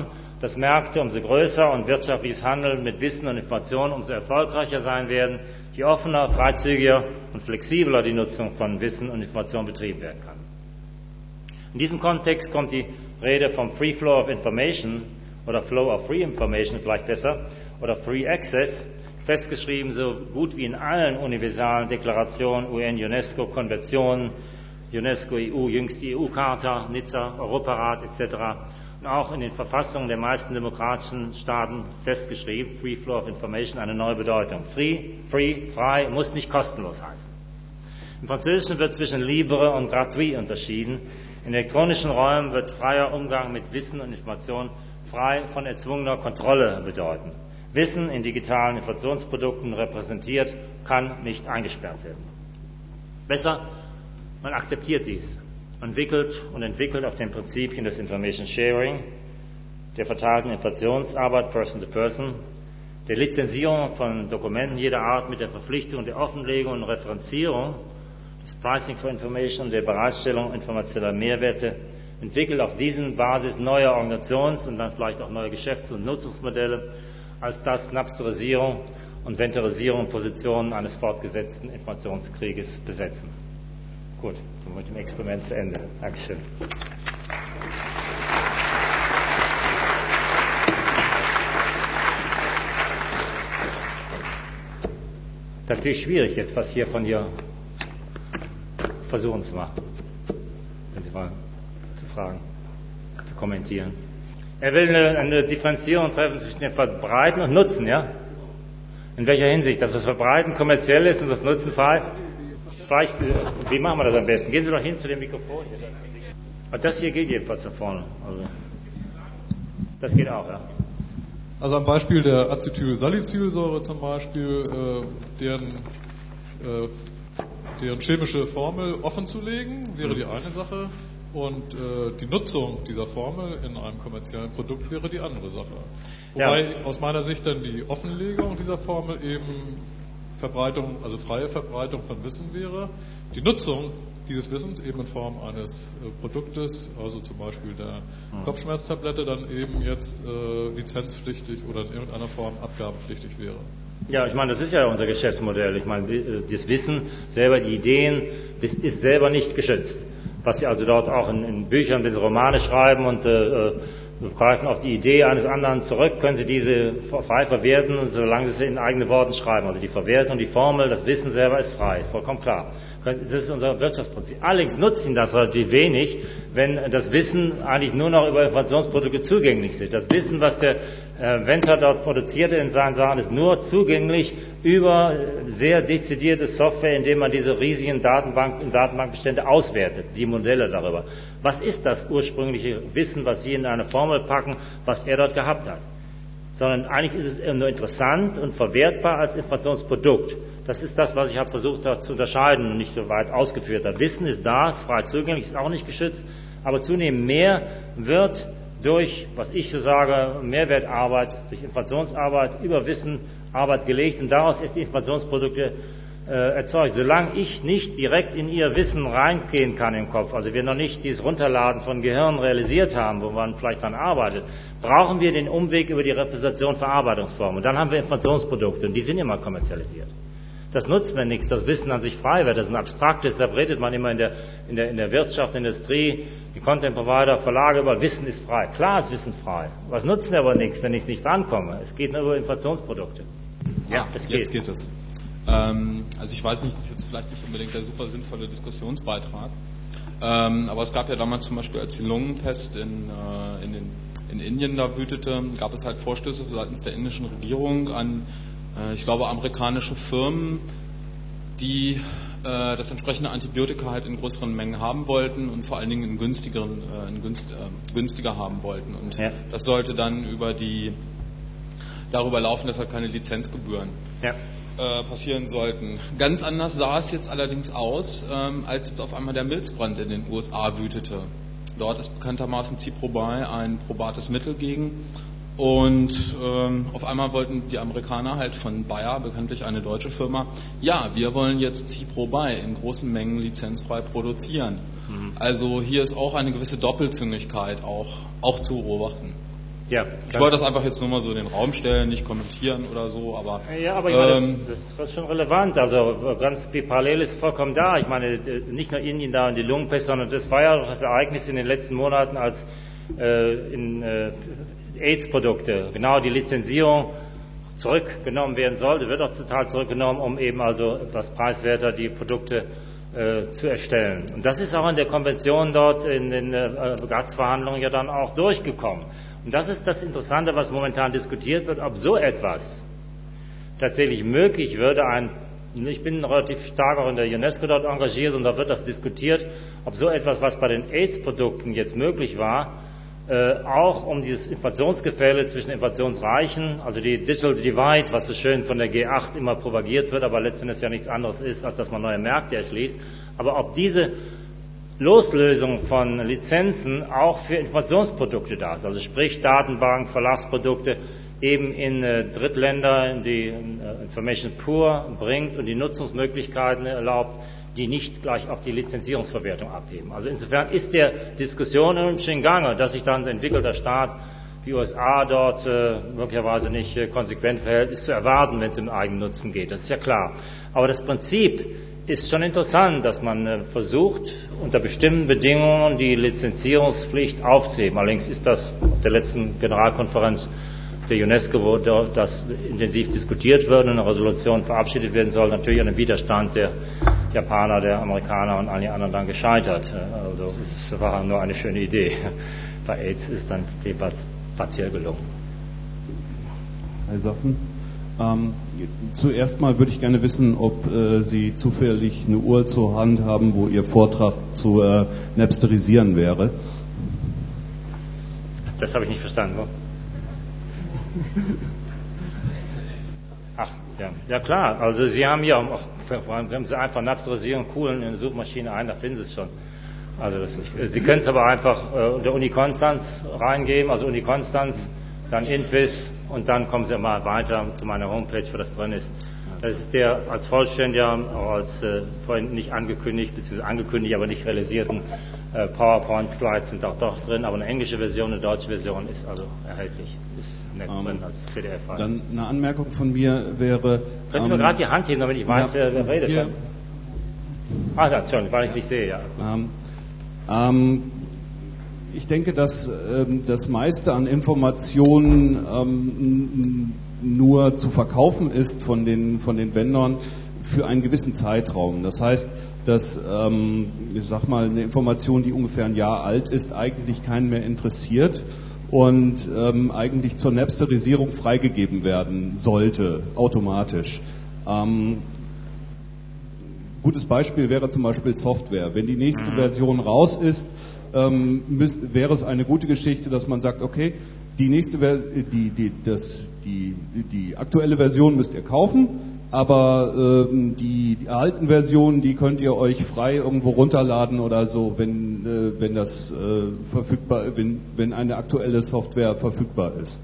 Speaker 1: dass Märkte umso größer und wirtschaftliches Handeln mit Wissen und Information umso erfolgreicher sein werden, je offener, freizügiger und flexibler die Nutzung von Wissen und Information betrieben werden kann. In diesem Kontext kommt die Rede vom Free Flow of Information oder Flow of Free Information vielleicht besser oder Free Access, festgeschrieben so gut wie in allen universalen Deklarationen, U N, UNESCO, Konventionen, UNESCO, E U, jüngste E U-Charta, Nizza, Europarat et cetera und auch in den Verfassungen der meisten demokratischen Staaten festgeschrieben, Free Flow of Information, eine neue Bedeutung. Free, free, frei, muss nicht kostenlos heißen. Im Französischen wird zwischen libre und gratuit unterschieden. In elektronischen Räumen wird freier Umgang mit Wissen und Information frei von erzwungener Kontrolle bedeuten. Wissen in digitalen Informationsprodukten repräsentiert, kann nicht eingesperrt werden. Besser, man akzeptiert dies, entwickelt und entwickelt auf den Prinzipien des Information Sharing, der verteilten Informationsarbeit Person to Person, der Lizenzierung von Dokumenten jeder Art mit der Verpflichtung der Offenlegung und Referenzierung, das Pricing for Information und der Bereitstellung informationeller Mehrwerte, entwickelt auf diesen Basis neue Organisations- und dann vielleicht auch neue Geschäfts- und Nutzungsmodelle, als das Napsterisierung und Ventorisierung Positionen eines fortgesetzten Informationskrieges besetzen. Gut, sind wir mit dem Experiment zu Ende. Dankeschön. Das ist natürlich schwierig jetzt, was hier von hier versuchen zu machen. Wenn Sie mal zu fragen, zu kommentieren. Er will eine, eine Differenzierung treffen zwischen dem Verbreiten und Nutzen, ja? In welcher Hinsicht? Dass das Verbreiten kommerziell ist und das Nutzen frei? Vielleicht, wie machen wir das am besten? Gehen Sie doch hin zu dem Mikrofon hier. Und das hier geht jedenfalls da vorne. Also, das geht auch, ja.
Speaker 2: Also am Beispiel der Acetylsalicylsäure zum Beispiel, äh, deren, äh, deren chemische Formel offen zu legen, wäre die eine Sache. Und äh, die Nutzung dieser Formel in einem kommerziellen Produkt wäre die andere Sache. Wobei ja. aus meiner Sicht dann die Offenlegung dieser Formel eben Verbreitung, also freie Verbreitung von Wissen wäre. Die Nutzung dieses Wissens eben in Form eines äh, Produktes, also zum Beispiel der mhm. Kopfschmerztablette, dann eben jetzt äh, lizenzpflichtig oder in irgendeiner Form abgabenpflichtig wäre.
Speaker 1: Ja, ich meine, das ist ja unser Geschäftsmodell. Ich meine, das Wissen selber, die Ideen, ist selber nicht geschützt. Was Sie also dort auch in, in Büchern, wenn Sie Romane schreiben und äh, greifen auf die Idee eines anderen zurück, können Sie diese frei verwerten, solange Sie sie in eigenen Worten schreiben. Also die Verwertung, die Formel, das Wissen selber ist frei, vollkommen klar. Das ist unser Wirtschaftsprinzip. Allerdings nutzen das relativ wenig, wenn das Wissen eigentlich nur noch über Informationsprodukte zugänglich ist. Das Wissen, was der äh, Venture dort produzierte in seinen Sachen, ist nur zugänglich über sehr dezidierte Software, indem man diese riesigen Datenbank, Datenbankbestände auswertet, die Modelle darüber. Was ist das ursprüngliche Wissen, was Sie in eine Formel packen, was er dort gehabt hat? Sondern eigentlich ist es nur interessant und verwertbar als Informationsprodukt. Das ist das, was ich habe versucht habe zu unterscheiden und nicht so weit ausgeführt habe. Wissen ist da, ist frei zugänglich, ist auch nicht geschützt, aber zunehmend mehr wird durch, was ich so sage, Mehrwertarbeit, durch Informationsarbeit, über Wissen Arbeit gelegt und daraus erst die Informationsprodukte äh, erzeugt. Solange ich nicht direkt in ihr Wissen reingehen kann im Kopf, also wir noch nicht dieses Runterladen von Gehirn realisiert haben, wo man vielleicht dran arbeitet, brauchen wir den Umweg über die Repräsentation Verarbeitungsformen. Und dann haben wir Informationsprodukte und die sind immer kommerzialisiert. Das nutzt mir nichts, das Wissen an sich frei wird. Das ist ein abstraktes, da redet man immer in der, in der, in der Wirtschaft, Industrie, die Content Provider, Verlage über Wissen ist frei. Klar ist Wissen frei. Was nutzt mir aber nichts, wenn ich nicht rankomme? Es geht nur über Informationsprodukte. Ja,
Speaker 3: ah,
Speaker 1: es geht.
Speaker 3: Jetzt geht es. Ähm, also ich weiß nicht, das ist jetzt vielleicht nicht unbedingt der super sinnvolle Diskussionsbeitrag, ähm, aber es gab ja damals zum Beispiel, als die Lungenpest in, äh, in, den, in Indien da wütete, gab es halt Vorstöße seitens der indischen Regierung an ich glaube, amerikanische Firmen, die äh, das entsprechende Antibiotika halt in größeren Mengen haben wollten und vor allen Dingen in günstigeren, äh, in günst, äh, günstiger haben wollten. Und ja. das sollte dann über die, darüber laufen, dass halt keine Lizenzgebühren ja. äh, passieren sollten. Ganz anders sah es jetzt allerdings aus, ähm, als jetzt auf einmal der Milzbrand in den U S A wütete. Dort ist bekanntermaßen Ciprobai ein probates Mittel gegen. Und ähm, auf einmal wollten die Amerikaner halt von Bayer, bekanntlich eine deutsche Firma, ja, wir wollen jetzt Ciprobai in großen Mengen lizenzfrei produzieren. Mhm. Also hier ist auch eine gewisse Doppelzüngigkeit auch, auch zu beobachten. Ja, ich wollte das einfach jetzt nur mal so in den Raum stellen, nicht kommentieren oder so, aber...
Speaker 1: Ja, aber ich meine, das, das ist schon relevant, also ganz die Parallele ist vollkommen da. Ich meine, nicht nur Indien da und die Lungenpest, sondern das war ja das Ereignis in den letzten Monaten, als äh, in äh, AIDS-Produkte genau die Lizenzierung zurückgenommen werden sollte, wird auch total zurückgenommen, um eben also etwas preiswerter die Produkte äh, zu erstellen. Und das ist auch in der Konvention dort in den äh, G A T S-Verhandlungen ja dann auch durchgekommen. Und das ist das Interessante, was momentan diskutiert wird, ob so etwas tatsächlich möglich würde. Ein, ich bin relativ stark auch in der UNESCO dort engagiert und da wird das diskutiert, ob so etwas, was bei den AIDS-Produkten jetzt möglich war, äh, auch um dieses Inflationsgefälle zwischen Inflationsreichen, also die Digital Divide, was so schön von der G acht immer propagiert wird, aber letztendlich ja nichts anderes ist, als dass man neue Märkte erschließt, aber ob diese Loslösung von Lizenzen auch für Informationsprodukte da ist, also sprich Datenbank, Verlagsprodukte eben in äh, Drittländer in die äh, Information Poor bringt und die Nutzungsmöglichkeiten erlaubt, die nicht gleich auf die Lizenzierungsverwertung abheben. Also insofern ist der Diskussion im Gange, dass sich dann ein entwickelter Staat wie U S A dort äh, möglicherweise nicht äh, konsequent verhält, ist zu erwarten, wenn es um Eigennutzen geht. Das ist ja klar. Aber das Prinzip ist schon interessant, dass man äh, versucht, unter bestimmten Bedingungen die Lizenzierungspflicht aufzuheben. Allerdings ist das auf der letzten Generalkonferenz der UNESCO, wo das intensiv diskutiert wird und eine Resolution verabschiedet werden soll, natürlich an dem Widerstand der Japaner, der Amerikaner und allen anderen dann gescheitert. Also es war nur eine schöne Idee. Bei AIDS ist dann jedenfalls partiell gelungen.
Speaker 4: Herr Sachen. Ähm, zuerst mal würde ich gerne wissen, ob äh, Sie zufällig eine Uhr zur Hand haben, wo Ihr Vortrag zu äh, Napsterisieren wäre.
Speaker 1: Das habe ich nicht verstanden. Wo? Ach, ja. Ja klar, also Sie haben hier, wenn Sie einfach Napsterisierung cool in eine Suchmaschine ein, da finden Sie es schon. Also das ist, Sie können es aber einfach äh, unter Uni Konstanz reingeben, also Uni Konstanz, dann Infis und dann kommen Sie mal weiter zu meiner Homepage, wo das drin ist. Das ist der als vollständiger, auch als äh, vorhin nicht angekündigt, beziehungsweise angekündigt, aber nicht realisierten äh, PowerPoint-Slides sind auch doch drin, aber eine englische Version, eine deutsche Version ist also erhältlich, ist im Netz um, drin als P D F-File.
Speaker 4: Dann eine Anmerkung von mir wäre...
Speaker 1: Können Sie mir gerade die Hand heben, damit ich weiß, ja, wer, wer redet? Hier. Ah, ja, schon, weil ich nicht sehe, ja.
Speaker 4: Ähm, ähm, ich denke, dass ähm, das meiste an Informationen ähm, nur zu verkaufen ist von den, von den Vendern für einen gewissen Zeitraum. Das heißt, dass, ähm, ich sag mal, eine Information, die ungefähr ein Jahr alt ist, eigentlich keinen mehr interessiert und ähm, eigentlich zur Napsterisierung freigegeben werden sollte, automatisch. Ähm, gutes Beispiel wäre zum Beispiel Software. Wenn die nächste Version raus ist, ähm, müsst, wäre es eine gute Geschichte, dass man sagt, okay, die nächste die, die, das, die, die aktuelle Version müsst ihr kaufen, aber ähm, die, die alten Versionen, die könnt ihr euch frei irgendwo runterladen oder so, wenn, äh, wenn das äh, verfügbar, wenn, wenn eine aktuelle Software verfügbar ist.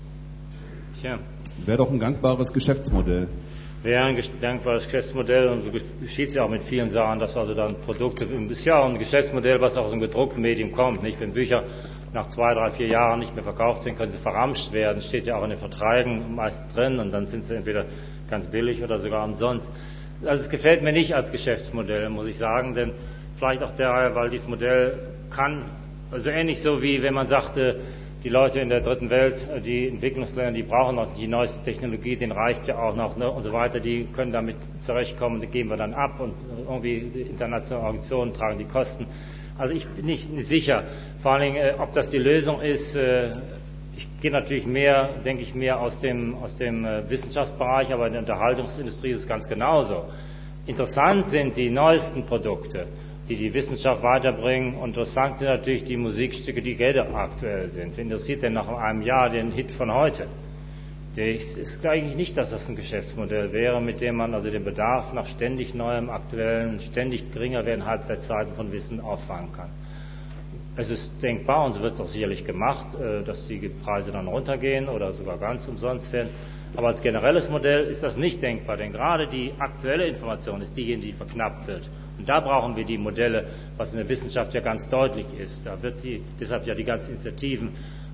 Speaker 1: Tja.
Speaker 4: Wäre doch ein gangbares Geschäftsmodell.
Speaker 1: Wäre ein dankbares Geschäftsmodell und so geschieht es ja auch mit vielen Sachen, dass also dann Produkte, ist ja auch ein Geschäftsmodell, was auch aus dem gedruckten Medium kommt, nicht? Wenn Bücher nach zwei, drei, vier Jahren nicht mehr verkauft sind, können sie verramscht werden, steht ja auch in den Verträgen meist drin und dann sind sie entweder ganz billig oder sogar umsonst. Also es gefällt mir nicht als Geschäftsmodell, muss ich sagen, denn vielleicht auch daher, weil dieses Modell kann, also ähnlich so wie wenn man sagte, die Leute in der dritten Welt, die Entwicklungsländer, die brauchen noch die neueste Technologie, denen reicht ja auch noch, ne, und so weiter, die können damit zurechtkommen, die geben wir dann ab und irgendwie die internationalen Organisationen tragen die Kosten. Also ich bin nicht, nicht sicher, vor allen Dingen, äh, ob das die Lösung ist. Äh, ich gehe natürlich mehr, denke ich, mehr aus dem, aus dem äh, Wissenschaftsbereich, aber in der Unterhaltungsindustrie ist es ganz genauso. Interessant sind die neuesten Produkte, die die Wissenschaft weiterbringen. Interessant sind natürlich die Musikstücke, die gerade aktuell sind. Wer interessiert denn nach einem Jahr den Hit von heute? Es ist eigentlich nicht, dass das ein Geschäftsmodell wäre, mit dem man also den Bedarf nach ständig neuem, aktuellen, ständig geringer werden Halbwertszeiten von Wissen auffangen kann. Es ist denkbar, und so wird es auch sicherlich gemacht, dass die Preise dann runtergehen oder sogar ganz umsonst werden. Aber als generelles Modell ist das nicht denkbar, denn gerade die aktuelle Information ist diejenige, die verknappt wird. Und da brauchen wir die Modelle, was in der Wissenschaft ja ganz deutlich ist. Da wird die, deshalb ja die ganzen Initiativen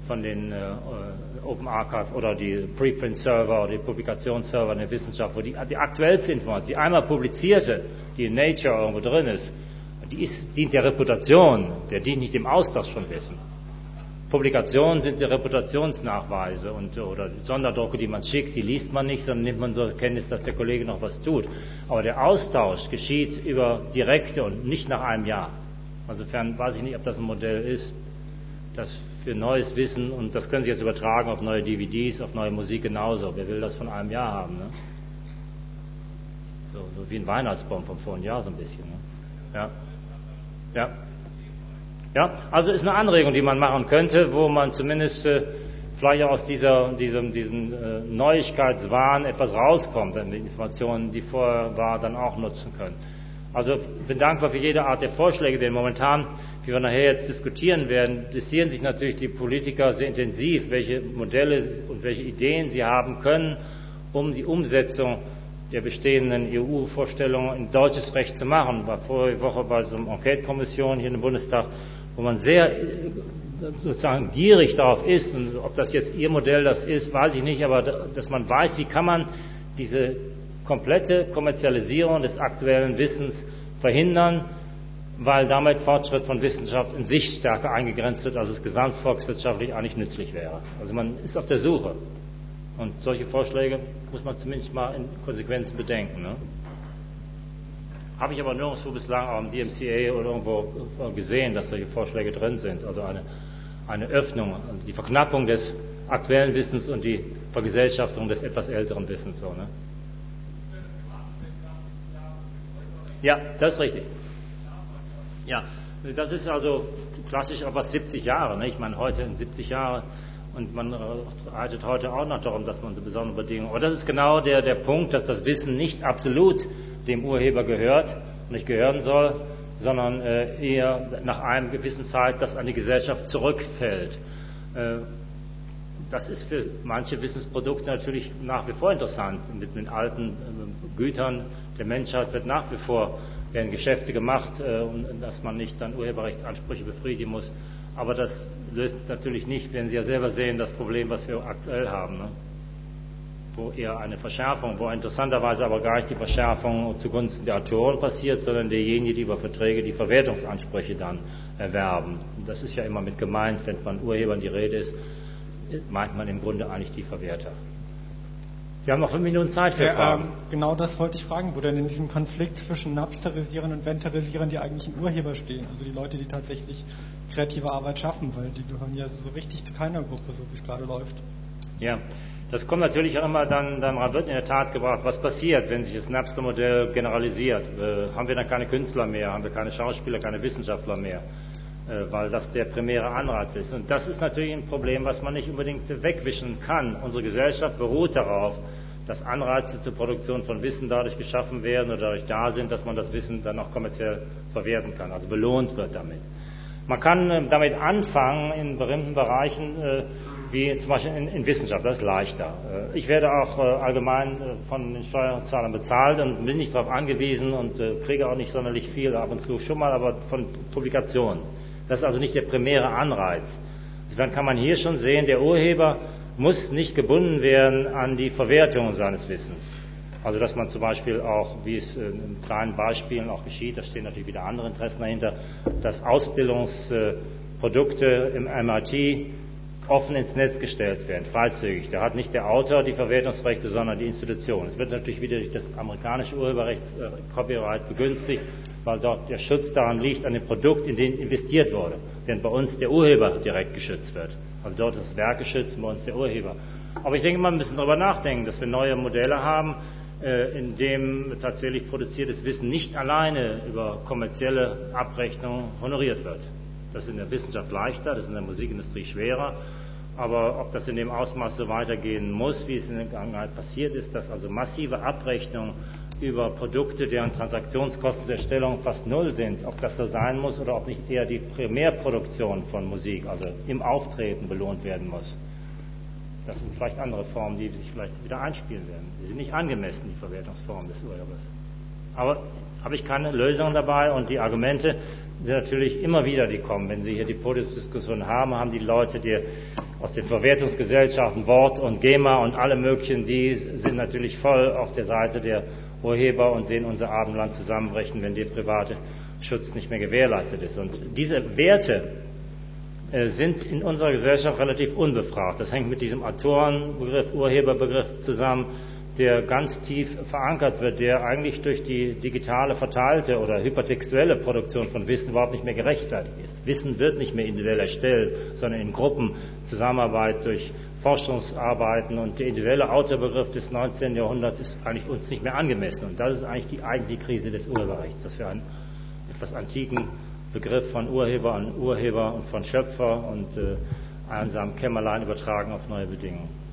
Speaker 1: von den äh, Open Archive oder die Preprint-Server oder die Publikationsserver in der Wissenschaft, wo die, die aktuellste Information, die einmal publizierte, die in Nature irgendwo drin ist, die ist, dient der Reputation, der dient nicht dem Austausch von Wissen. Publikationen sind die Reputationsnachweise und, oder Sonderdrucke, die man schickt, die liest man nicht, sondern nimmt man zur Kenntnis, dass der Kollege noch was tut. Aber der Austausch geschieht über direkte und nicht nach einem Jahr. Insofern weiß ich nicht, ob das ein Modell ist, das für neues Wissen, und das können Sie jetzt übertragen auf neue D V Ds, auf neue Musik genauso. Wer will das von einem Jahr haben? Ne? So, so wie ein Weihnachtsbaum vom vorigen Jahr so ein bisschen. Ne? Ja. Ja. Ja, also ist eine Anregung, die man machen könnte, wo man zumindest äh, vielleicht auch aus dieser, diesem, diesem äh, Neuigkeitswahn etwas rauskommt, dann die Informationen, die vorher war, dann auch nutzen können. Also ich bin dankbar für jede Art der Vorschläge, denn momentan, wie wir nachher jetzt diskutieren werden, interessieren sich natürlich die Politiker sehr intensiv, welche Modelle und welche Ideen sie haben können, um die Umsetzung der bestehenden E U-Vorstellungen in deutsches Recht zu machen. War vorige Woche bei so einer Enquete-Kommission hier im Bundestag, wo man sehr sozusagen gierig darauf ist, und ob das jetzt Ihr Modell das ist, weiß ich nicht, aber dass man weiß, wie kann man diese komplette Kommerzialisierung des aktuellen Wissens verhindern, weil damit Fortschritt von Wissenschaft in sich stärker eingegrenzt wird, als es gesamtvolkswirtschaftlich eigentlich nützlich wäre. Also man ist auf der Suche. Und solche Vorschläge muss man zumindest mal in Konsequenzen bedenken. Ne? Habe ich aber nirgendwo bislang auch im D M C A oder irgendwo gesehen, dass solche Vorschläge drin sind. Also eine, eine Öffnung, die Verknappung des aktuellen Wissens und die Vergesellschaftung des etwas älteren Wissens. So, ne? Ja, das ist richtig. Ja, das ist also klassisch aber siebzig Jahre. Ne? Ich meine, heute in siebzig Jahre. Und man reitet heute auch noch darum, dass man so besondere Bedingungen. Aber das ist genau der, der Punkt, dass das Wissen nicht absolut dem Urheber gehört und nicht gehören soll, sondern äh, eher nach einer gewissen Zeit, das an die Gesellschaft zurückfällt. Äh, das ist für manche Wissensprodukte natürlich nach wie vor interessant. Mit den alten äh, Gütern der Menschheit wird nach wie vor werden Geschäfte gemacht, äh, und dass man nicht dann Urheberrechtsansprüche befriedigen muss. Aber das löst natürlich nicht, wenn Sie ja selber sehen, das Problem, was wir aktuell haben, ne? Wo eher eine Verschärfung, wo interessanterweise aber gar nicht die Verschärfung zugunsten der Autoren passiert, sondern derjenigen, die über Verträge die Verwertungsansprüche dann erwerben. Und das ist ja immer mit gemeint, wenn von Urhebern die Rede ist, meint man im Grunde eigentlich die Verwerter. Wir haben noch fünf Minuten Zeit für Fragen.
Speaker 5: Ja, ähm, genau das wollte ich fragen, wo denn in diesem Konflikt zwischen Napsterisieren und Venterisieren die eigentlichen Urheber stehen. Also die Leute, die tatsächlich kreative Arbeit schaffen, weil die gehören ja so richtig zu keiner Gruppe, so wie es gerade läuft.
Speaker 1: Ja, das kommt natürlich auch immer dann, dann wird in der Tat gebracht, was passiert, wenn sich das Napster-Modell generalisiert. Äh, haben wir dann keine Künstler mehr, haben wir keine Schauspieler, keine Wissenschaftler mehr, äh, weil das der primäre Anreiz ist. Und das ist natürlich ein Problem, was man nicht unbedingt wegwischen kann. Unsere Gesellschaft beruht darauf, dass Anreize zur Produktion von Wissen dadurch geschaffen werden oder dadurch da sind, dass man das Wissen dann auch kommerziell verwerten kann, also belohnt wird damit. Man kann äh, damit anfangen in bestimmten Bereichen, äh, wie zum Beispiel in, in Wissenschaft, das ist leichter. Äh, ich werde auch äh, allgemein äh, von den Steuerzahlern bezahlt und bin nicht darauf angewiesen und äh, kriege auch nicht sonderlich viel, ab und zu schon mal, aber von Publikationen. Das ist also nicht der primäre Anreiz. Insofern kann man hier schon sehen, der Urheber muss nicht gebunden werden an die Verwertung seines Wissens. Also dass man zum Beispiel auch, wie es in kleinen Beispielen auch geschieht, da stehen natürlich wieder andere Interessen dahinter, dass Ausbildungsprodukte im M I T offen ins Netz gestellt werden, freizügig. Da hat nicht der Autor die Verwertungsrechte, sondern die Institution. Es wird natürlich wieder durch das amerikanische Urheberrechts äh, Copyright begünstigt, weil dort der Schutz daran liegt, an dem Produkt, in den investiert wurde. Denn bei uns der Urheber direkt geschützt wird. Also dort ist das Werk geschützt, bei uns der Urheber. Aber ich denke, man müssen darüber nachdenken, dass wir neue Modelle haben, äh, in dem tatsächlich produziertes Wissen nicht alleine über kommerzielle Abrechnung honoriert wird. Das ist in der Wissenschaft leichter, das ist in der Musikindustrie schwerer. Aber ob das in dem Ausmaß so weitergehen muss, wie es in der Vergangenheit passiert ist, dass also massive Abrechnungen über Produkte, deren Transaktionskosten der Erstellung fast null sind, ob das so sein muss oder ob nicht eher die Primärproduktion von Musik, also im Auftreten, belohnt werden muss. Das sind vielleicht andere Formen, die sich vielleicht wieder einspielen werden. Die sind nicht angemessen, die Verwertungsformen des Urhebers. Aber habe ich keine Lösung dabei und die Argumente, sind natürlich immer wieder, die kommen. Wenn Sie hier die Podiumsdiskussion haben, haben die Leute, die aus den Verwertungsgesellschaften, Wort und GEMA und alle möglichen, die sind natürlich voll auf der Seite der Urheber und sehen unser Abendland zusammenbrechen, wenn der private Schutz nicht mehr gewährleistet ist. Und diese Werte äh, sind in unserer Gesellschaft relativ unbefragt. Das hängt mit diesem Autorenbegriff, Urheberbegriff zusammen, der ganz tief verankert wird, der eigentlich durch die digitale verteilte oder hypertextuelle Produktion von Wissen überhaupt nicht mehr gerechtfertigt ist. Wissen wird nicht mehr individuell erstellt, sondern in Gruppen, Zusammenarbeit durch Forschungsarbeiten, und der individuelle Autorbegriff des neunzehnten Jahrhunderts ist eigentlich uns nicht mehr angemessen. Und das ist eigentlich die eigentliche Krise des Urheberrechts, dass wir einen etwas antiken Begriff von Urheber an Urheber und von Schöpfer und äh, einsamen Kämmerlein übertragen auf neue Bedingungen.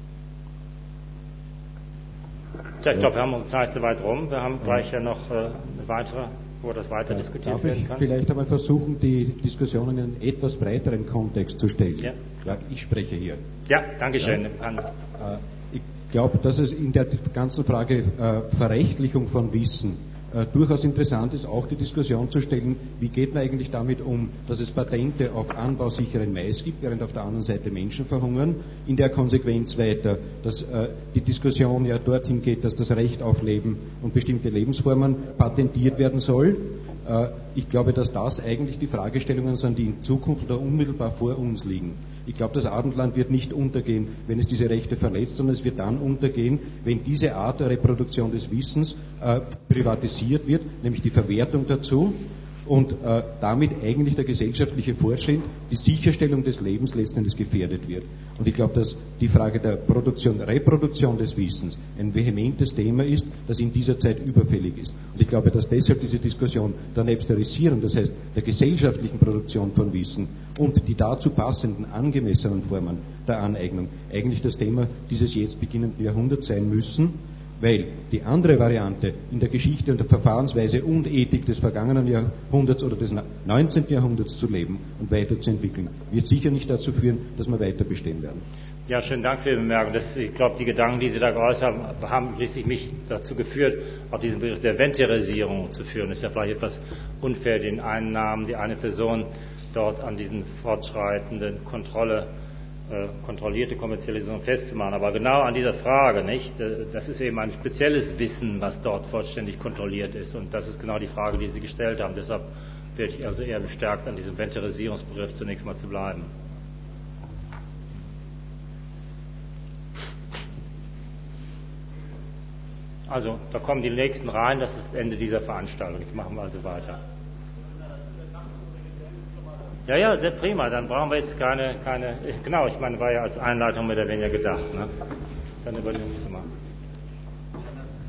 Speaker 1: Tja, ich glaube, wir haben unsere Zeit so weit rum. Wir haben gleich ja noch äh, eine weitere, wo das weiter ja, diskutiert
Speaker 6: darf
Speaker 1: werden
Speaker 6: ich
Speaker 1: kann.
Speaker 6: Vielleicht einmal versuchen, die Diskussion in einen etwas breiteren Kontext zu stellen. Ja. Ja, ich spreche hier.
Speaker 1: Ja, danke schön.
Speaker 6: Ja. Äh, ich glaube, dass es in der ganzen Frage äh, Verrechtlichung von Wissen äh, durchaus interessant ist, auch die Diskussion zu stellen, wie geht man eigentlich damit um, dass es Patente auf anbausicheren Mais gibt, während auf der anderen Seite Menschen verhungern. In der Konsequenz weiter, dass äh, die Diskussion ja dorthin geht, dass das Recht auf Leben und bestimmte Lebensformen patentiert werden soll. Äh, ich glaube, dass das eigentlich die Fragestellungen sind, die in Zukunft oder unmittelbar vor uns liegen. Ich glaube, das Abendland wird nicht untergehen, wenn es diese Rechte verletzt, sondern es wird dann untergehen, wenn diese Art der Reproduktion des Wissens äh, privatisiert wird, nämlich die Verwertung dazu, und äh, damit eigentlich der gesellschaftliche Fortschritt, die Sicherstellung des Lebens letzten Endes gefährdet wird. Und ich glaube, dass die Frage der Produktion, Reproduktion des Wissens ein vehementes Thema ist, das in dieser Zeit überfällig ist. Und ich glaube, dass deshalb diese Diskussion der Nebstarisierung, das heißt der gesellschaftlichen Produktion von Wissen und die dazu passenden angemessenen Formen der Aneignung eigentlich das Thema dieses jetzt beginnenden Jahrhunderts sein müssen, weil die andere Variante in der Geschichte und der Verfahrensweise und Ethik des vergangenen Jahrhunderts oder des neunzehnten Jahrhunderts zu leben und weiterzuentwickeln, wird sicher nicht dazu führen, dass wir weiter bestehen werden.
Speaker 1: Ja, schönen Dank für die Bemerkung. Das, ich glaube, die Gedanken, die Sie da geäußert haben, haben schließlich mich dazu geführt, auch diesen Begriff der Venterisierung zu führen. Das ist ja vielleicht etwas unfair, den einen Namen, die eine Person dort an diesen fortschreitenden Kontrolle kontrollierte Kommerzialisierung festzumachen. Aber genau an dieser Frage, nicht? Das ist eben ein spezielles Wissen, was dort vollständig kontrolliert ist. Und das ist genau die Frage, die Sie gestellt haben. Deshalb werde ich also eher bestärkt, an diesem Venterisierungsbegriff zunächst mal zu bleiben. Also, da kommen die nächsten rein. Das ist das Ende dieser Veranstaltung. Jetzt machen wir also weiter. Ja, ja, sehr prima. Dann brauchen wir jetzt keine, keine, genau, ich meine, war ja als Einleitung mehr oder weniger gedacht, ne? Dann übernimmst du mal.